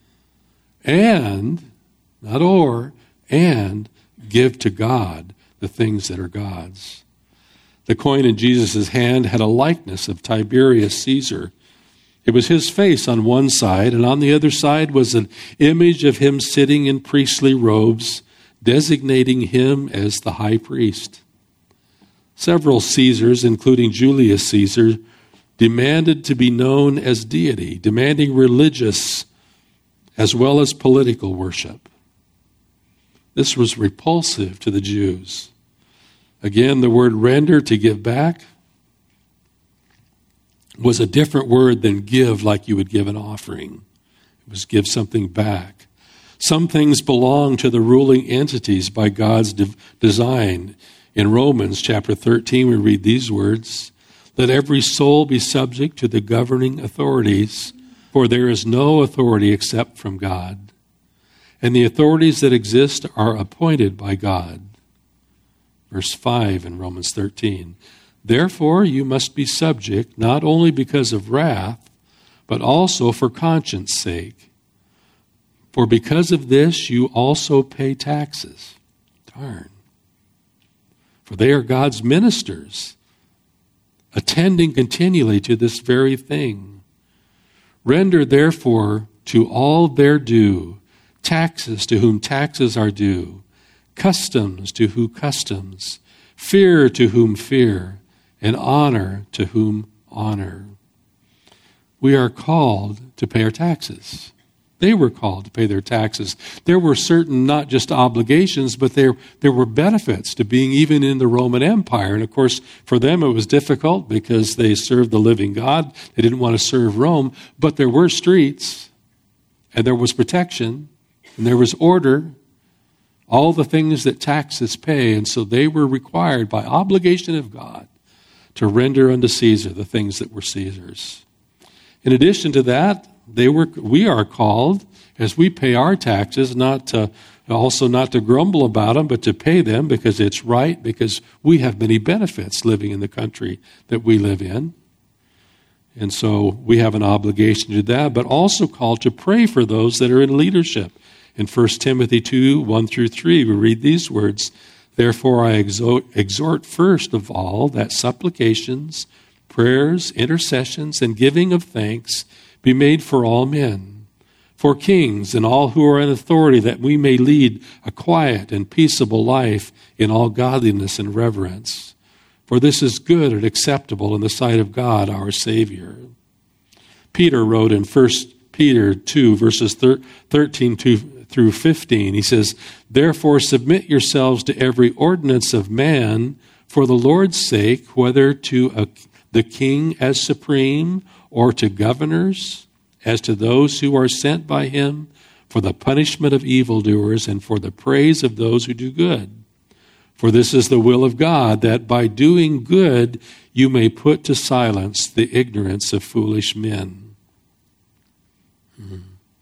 And, not or, and give to God the things that are God's. The coin in Jesus' hand had a likeness of Tiberius Caesar. It was his face on one side, and on the other side was an image of him sitting in priestly robes, designating him as the high priest. Several Caesars, including Julius Caesar, demanded to be known as deity, demanding religious as well as political worship. This was repulsive to the Jews. Again, the word render, to give back, was a different word than give like you would give an offering. It was give something back. Some things belong to the ruling entities by God's de- design. In Romans chapter thirteen, we read these words, let every soul be subject to the governing authorities, for there is no authority except from God, and the authorities that exist are appointed by God. Verse five in Romans thirteen. Therefore you must be subject, not only because of wrath, but also for conscience sake. For because of this you also pay taxes. Darn. For they are God's ministers, attending continually to this very thing. Render therefore to all their due, taxes to whom taxes are due, customs to whom customs, fear to whom fear, and honor to whom honor. We are called to pay our taxes. They were called to pay their taxes. There were certain, not just obligations, but there, there were benefits to being even in the Roman Empire. And of course, for them it was difficult because they served the living God. They didn't want to serve Rome, but there were streets, and there was protection, and there was order, all the things that taxes pay. And so they were required by obligation of God to render unto Caesar the things that were Caesar's. In addition to that, They were. We are called, as we pay our taxes, not to, also not to grumble about them, but to pay them because it's right, because we have many benefits living in the country that we live in. And so we have an obligation to do that, but also called to pray for those that are in leadership. In First Timothy two, one through three, we read these words, "Therefore I exhort first of all that supplications, prayers, intercessions, and giving of thanks be made for all men, for kings and all who are in authority, that we may lead a quiet and peaceable life in all godliness and reverence. For this is good and acceptable in the sight of God our Savior." Peter wrote in First Peter two, verses thirteen through fifteen, he says, "Therefore submit yourselves to every ordinance of man for the Lord's sake, whether to a, the king as supreme, or to governors, as to those who are sent by him, for the punishment of evildoers and for the praise of those who do good. For this is the will of God, that by doing good you may put to silence the ignorance of foolish men." Hmm.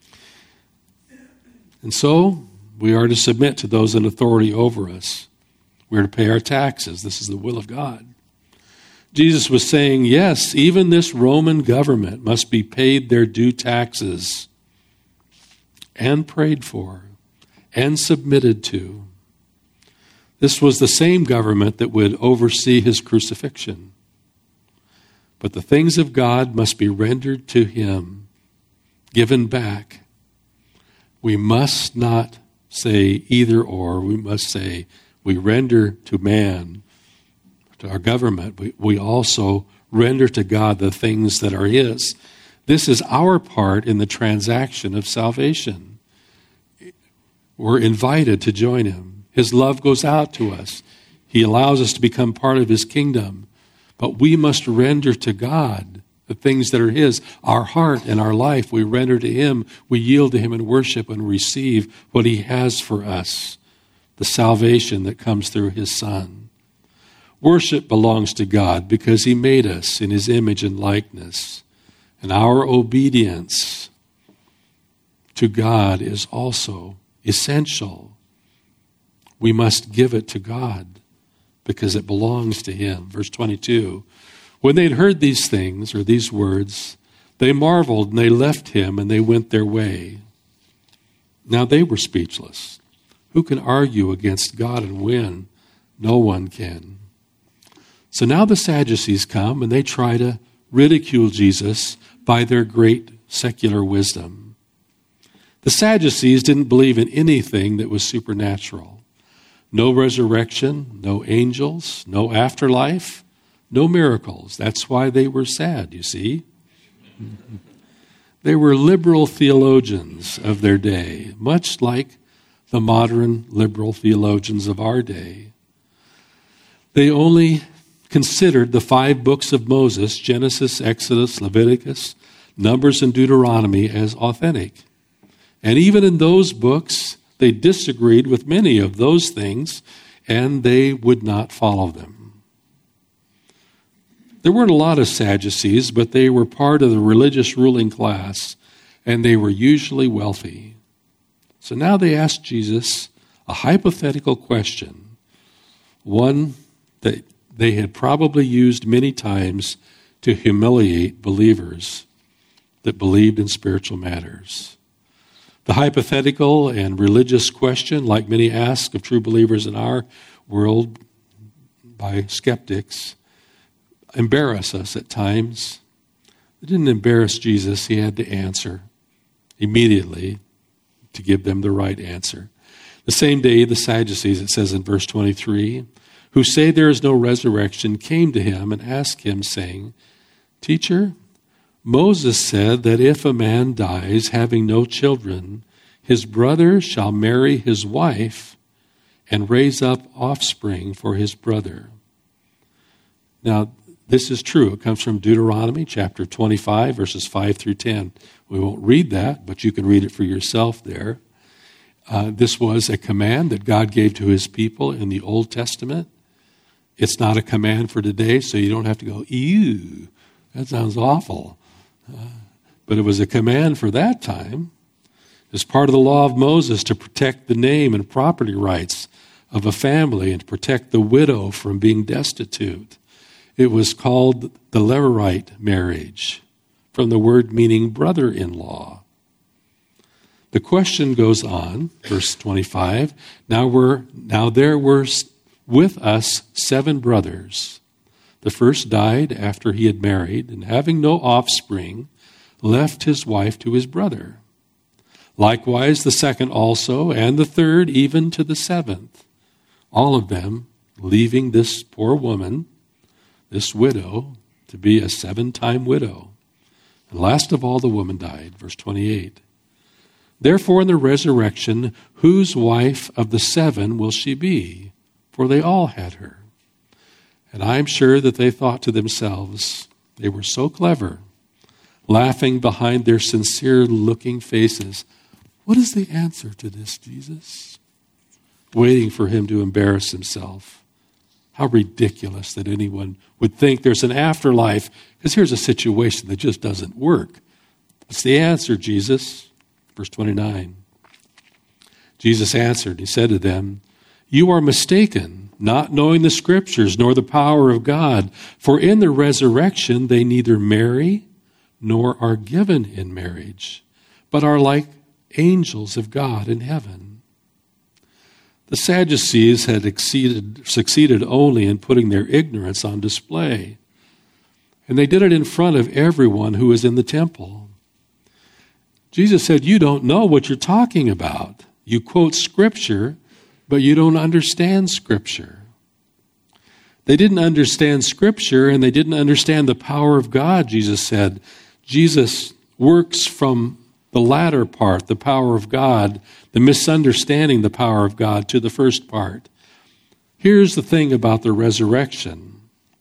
And so, we are to submit to those in authority over us. We are to pay our taxes. This is the will of God. Jesus was saying, yes, even this Roman government must be paid their due taxes and prayed for and submitted to. This was the same government that would oversee his crucifixion. But the things of God must be rendered to him, given back. We must not say either or. We must say we render to man, to our government. We, we also render to God the things that are his. This is our part in the transaction of salvation. We're invited to join him. His love goes out to us. He allows us to become part of his kingdom. But we must render to God the things that are his. Our heart and our life, we render to him. We yield to him in worship and receive what he has for us, the salvation that comes through his Son. Worship belongs to God because he made us in his image and likeness. And our obedience to God is also essential. We must give it to God because it belongs to him. Verse twenty-two, when they'd heard these things, or these words, they marveled and they left him and they went their way. Now they were speechless. Who can argue against God and win? No one can. So now the Sadducees come and they try to ridicule Jesus by their great secular wisdom. The Sadducees didn't believe in anything that was supernatural. No resurrection, no angels, no afterlife, no miracles. That's why they were sad, you see. They were liberal theologians of their day, much like the modern liberal theologians of our day. They only considered the five books of Moses, Genesis, Exodus, Leviticus, Numbers, and Deuteronomy, as authentic. And even in those books, they disagreed with many of those things, and they would not follow them. There weren't a lot of Sadducees, but they were part of the religious ruling class, and they were usually wealthy. So now they asked Jesus a hypothetical question, one that they had probably used many times to humiliate believers that believed in spiritual matters. The hypothetical and religious question, like many ask of true believers in our world by skeptics, embarrass us at times. It didn't embarrass Jesus. He had to answer immediately to give them the right answer. The same day, the Sadducees, it says in verse twenty-three, who say there is no resurrection, came to him and asked him, saying, Teacher, Moses said that if a man dies having no children, his brother shall marry his wife and raise up offspring for his brother. Now, this is true. It comes from Deuteronomy chapter twenty-five, verses five through ten. We won't read that, but you can read it for yourself there. Uh, this was a command that God gave to his people in the Old Testament. It's not a command for today, so you don't have to go, ew, that sounds awful. Uh, but it was a command for that time. It's part of the law of Moses to protect the name and property rights of a family and to protect the widow from being destitute. It was called the Levirate marriage, from the word meaning brother-in-law. The question goes on, verse twenty-five, now, we're, now there were with us seven brothers. The first died after he had married, and having no offspring, left his wife to his brother. Likewise the second also, and the third even to the seventh. All of them leaving this poor woman, this widow, to be a seven-time widow. And last of all the woman died, verse twenty-eight. Therefore in the resurrection, whose wife of the seven will she be? For they all had her. And I am sure that they thought to themselves, they were so clever, laughing behind their sincere-looking faces. What is the answer to this, Jesus? Waiting for him to embarrass himself. How ridiculous that anyone would think there's an afterlife, because here's a situation that just doesn't work. What's the answer, Jesus? Verse twenty-nine. Jesus answered, he said to them, you are mistaken, not knowing the Scriptures nor the power of God. For in the resurrection they neither marry nor are given in marriage, but are like angels of God in heaven. The Sadducees had exceeded, succeeded only in putting their ignorance on display. And they did it in front of everyone who was in the temple. Jesus said, you don't know what you're talking about. You quote Scripture, but you don't understand Scripture. They didn't understand Scripture, and they didn't understand the power of God, Jesus said. Jesus works from the latter part, the power of God, the misunderstanding the power of God, to the first part. Here's the thing about the resurrection.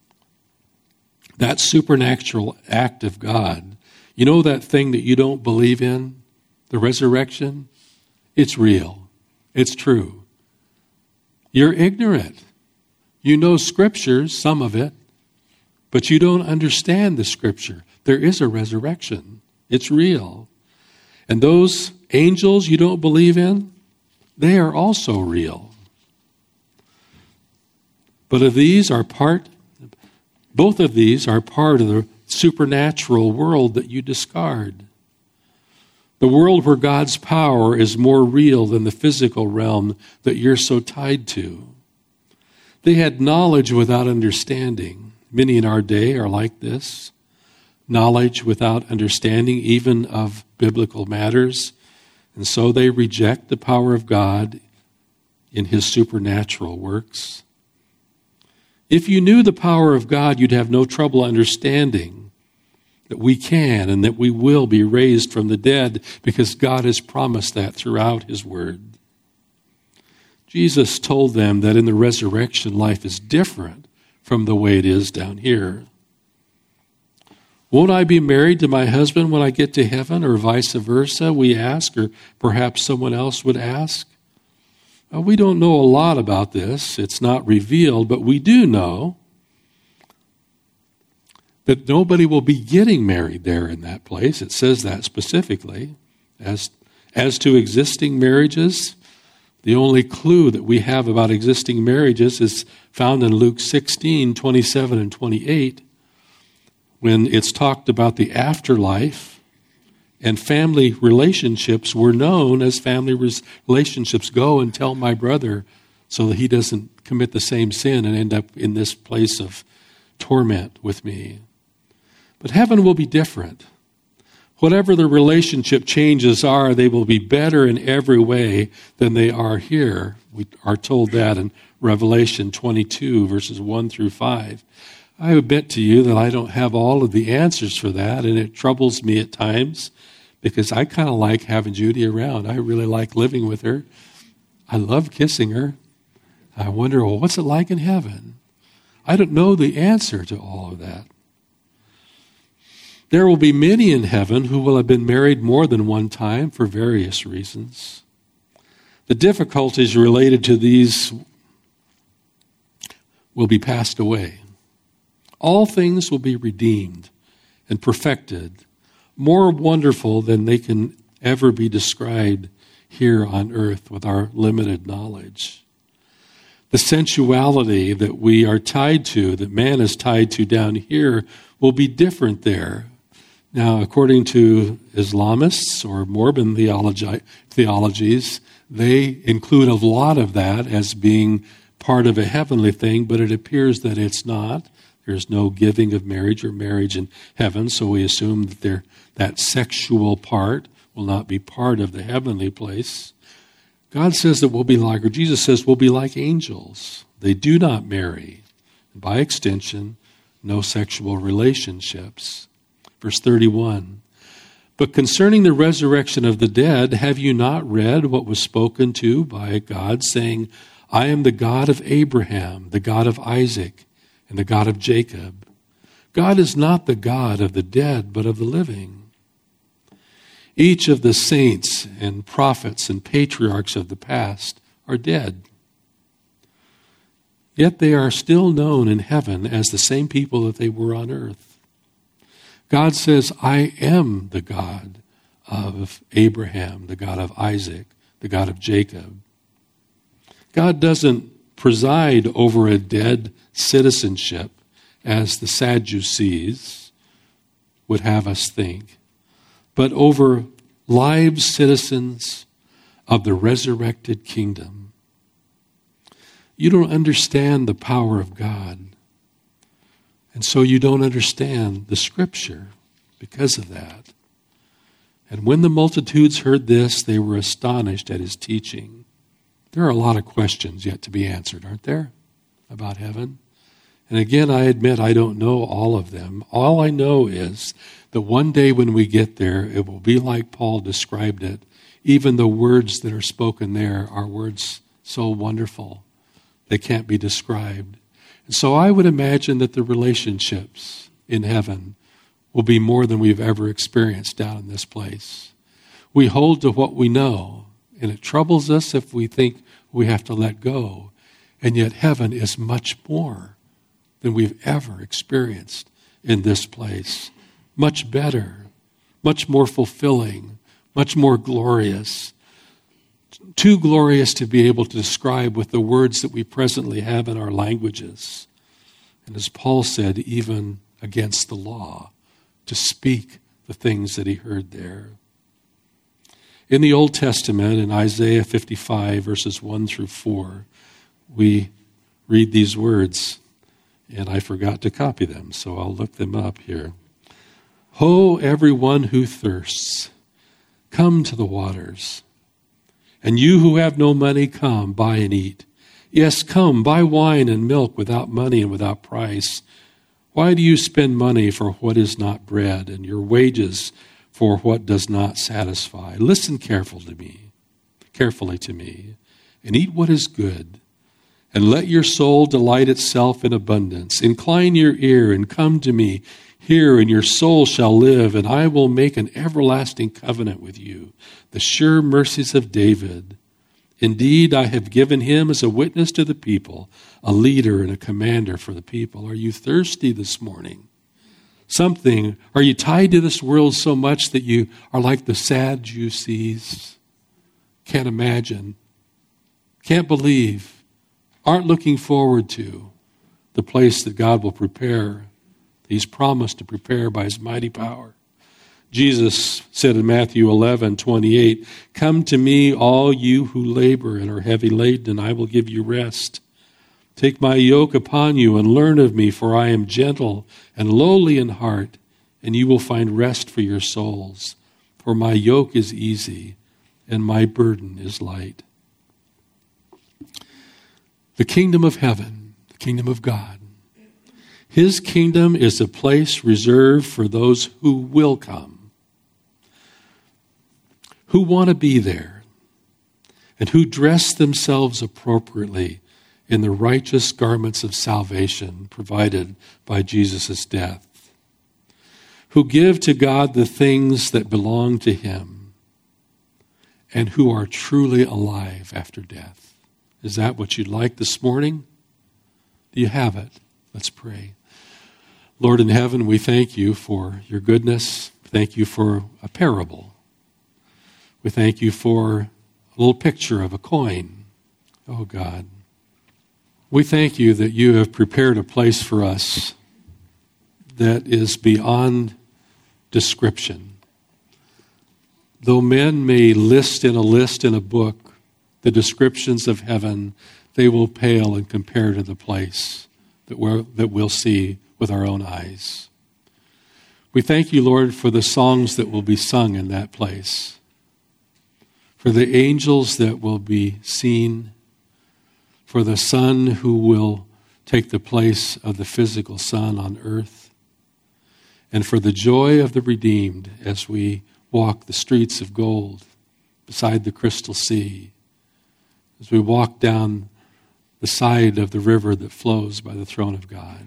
That supernatural act of God, you know that thing that you don't believe in, the resurrection? It's real. It's true. You're ignorant. You know Scripture, some of it, but you don't understand the Scripture. There is a resurrection. It's real. And those angels you don't believe in, they are also real. But of these are part, both of these are part of the supernatural world that you discard. The world where God's power is more real than the physical realm that you're so tied to. They had knowledge without understanding. Many in our day are like this. Knowledge without understanding even of biblical matters. And so they reject the power of God in his supernatural works. If you knew the power of God, you'd have no trouble understanding that we can and that we will be raised from the dead, because God has promised that throughout his word. Jesus told them that in the resurrection, life is different from the way it is down here. Won't I be married to my husband when I get to heaven, or vice versa, we ask, or perhaps someone else would ask? Well, we don't know a lot about this. It's not revealed, but we do know that nobody will be getting married there in that place. It says that specifically. As, as to existing marriages, the only clue that we have about existing marriages is found in Luke sixteen, twenty-seven and twenty-eight, when it's talked about the afterlife, and family relationships were known as family relationships. Go and tell my brother so that he doesn't commit the same sin and end up in this place of torment with me. But heaven will be different. Whatever the relationship changes are, they will be better in every way than they are here. We are told that in Revelation twenty-two, verses one through five. I admit to you that I don't have all of the answers for that, and it troubles me at times because I kind of like having Judy around. I really like living with her. I love kissing her. I wonder, well, what's it like in heaven? I don't know the answer to all of that. There will be many in heaven who will have been married more than one time for various reasons. The difficulties related to these will be passed away. All things will be redeemed and perfected, more wonderful than they can ever be described here on earth with our limited knowledge. The sensuality that we are tied to, that man is tied to down here, will be different there. Now, according to Islamists or Mormon theology, theologies, they include a lot of that as being part of a heavenly thing, but it appears that it's not. There's no giving of marriage or marriage in heaven, so we assume that there, that sexual part will not be part of the heavenly place. God says that we'll be like, or Jesus says we'll be like angels. They do not marry. And by extension, no sexual relationships. Verse thirty-one, but concerning the resurrection of the dead, have you not read what was spoken to by God, saying, I am the God of Abraham, the God of Isaac, and the God of Jacob. God is not the God of the dead, but of the living. Each of the saints and prophets and patriarchs of the past are dead. Yet they are still known in heaven as the same people that they were on earth. God says, I am the God of Abraham, the God of Isaac, the God of Jacob. God doesn't preside over a dead citizenship as the Sadducees would have us think, but over live citizens of the resurrected kingdom. You don't understand the power of God. And so you don't understand the Scripture because of that. And when the multitudes heard this, they were astonished at his teaching. There are a lot of questions yet to be answered, aren't there, about heaven? And again, I admit I don't know all of them. All I know is that one day when we get there, it will be like Paul described it. Even the words that are spoken there are words so wonderful, they can't be described. And so I would imagine that the relationships in heaven will be more than we've ever experienced down in this place. We hold to what we know, and it troubles us if we think we have to let go. And yet heaven is much more than we've ever experienced in this place. Much better, much more fulfilling, much more glorious. Too glorious to be able to describe with the words that we presently have in our languages. And as Paul said, even against the law, to speak the things that he heard there. In the Old Testament, in Isaiah fifty-five, verses one through four, we read these words, and I forgot to copy them, so I'll look them up here. Ho, everyone who thirsts, come to the waters. And you who have no money, come, buy and eat. Yes, come, buy wine and milk without money and without price. Why do you spend money for what is not bread, and your wages for what does not satisfy? Listen carefully to me, carefully to me, and eat what is good, and let your soul delight itself in abundance. Incline your ear and come to me. Hear, and your soul shall live, and I will make an everlasting covenant with you, the sure mercies of David. Indeed, I have given him as a witness to the people, a leader and a commander for the people. Are you thirsty this morning? Something, are you tied to this world so much that you are like the Sadducees? Can't imagine, can't believe, aren't looking forward to the place that God will prepare. He's promised to prepare by his mighty power. Jesus said in Matthew eleven twenty-eight, come to me, all you who labor and are heavy laden, and I will give you rest. Take my yoke upon you and learn of me, for I am gentle and lowly in heart, and you will find rest for your souls. For my yoke is easy, and my burden is light. The kingdom of heaven, the kingdom of God. His kingdom is a place reserved for those who will come, who want to be there, and who dress themselves appropriately in the righteous garments of salvation provided by Jesus' death, who give to God the things that belong to him, and who are truly alive after death. Is that what you'd like this morning? Do you have it? Let's pray. Lord in heaven, we thank you for your goodness. Thank you for a parable. We thank you for a little picture of a coin. Oh God, we thank you that you have prepared a place for us that is beyond description. Though men may list in a list in a book the descriptions of heaven, they will pale and compare to the place that we're, that we'll see with our own eyes. We thank you, Lord, for the songs that will be sung in that place, for the angels that will be seen, for the Son who will take the place of the physical sun on earth, and for the joy of the redeemed as we walk the streets of gold beside the crystal sea, as we walk down the side of the river that flows by the throne of God.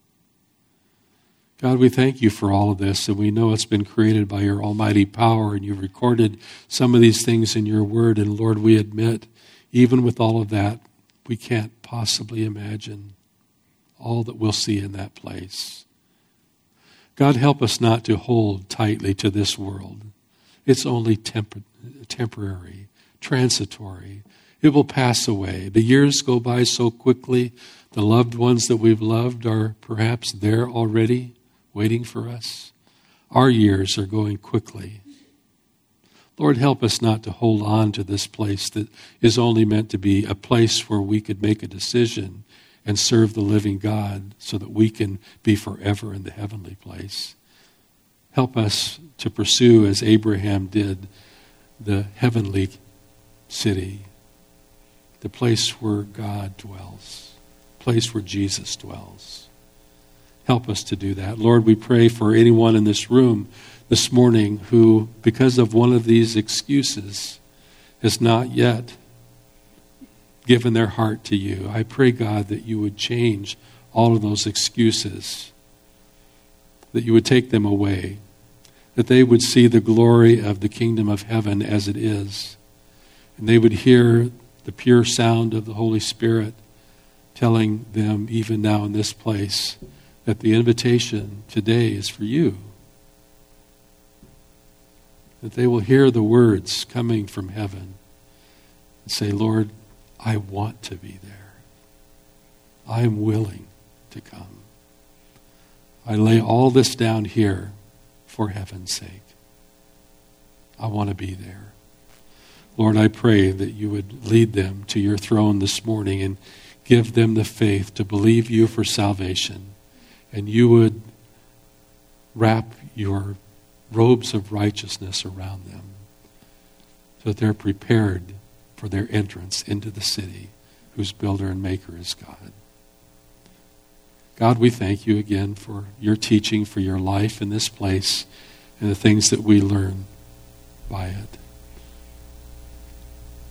God, we thank you for all of this, and we know it's been created by your almighty power, and you've recorded some of these things in your word, and Lord, we admit, even with all of that, we can't possibly imagine all that we'll see in that place. God, help us not to hold tightly to this world. It's only temp- temporary, transitory. It will pass away. The years go by so quickly. The loved ones that we've loved are perhaps there already, waiting for us. Our years are going quickly. Lord, help us not to hold on to this place that is only meant to be a place where we could make a decision and serve the living God so that we can be forever in the heavenly place. Help us to pursue, as Abraham did, the heavenly city, the place where God dwells, the place where Jesus dwells. Help us to do that. Lord, we pray for anyone in this room this morning who, because of one of these excuses, has not yet given their heart to you. I pray, God, that you would change all of those excuses, that you would take them away, that they would see the glory of the kingdom of heaven as it is, and they would hear the pure sound of the Holy Spirit telling them, even now in this place, that the invitation today is for you. That they will hear the words coming from heaven and say, Lord, I want to be there. I am willing to come. I lay all this down here for heaven's sake. I want to be there. Lord, I pray that you would lead them to your throne this morning and give them the faith to believe you for salvation. And you would wrap your robes of righteousness around them so that they're prepared for their entrance into the city whose builder and maker is God. God, we thank you again for your teaching, for your life in this place, and the things that we learn by it.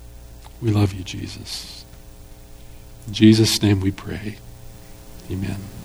We love you, Jesus. In Jesus' name we pray. Amen.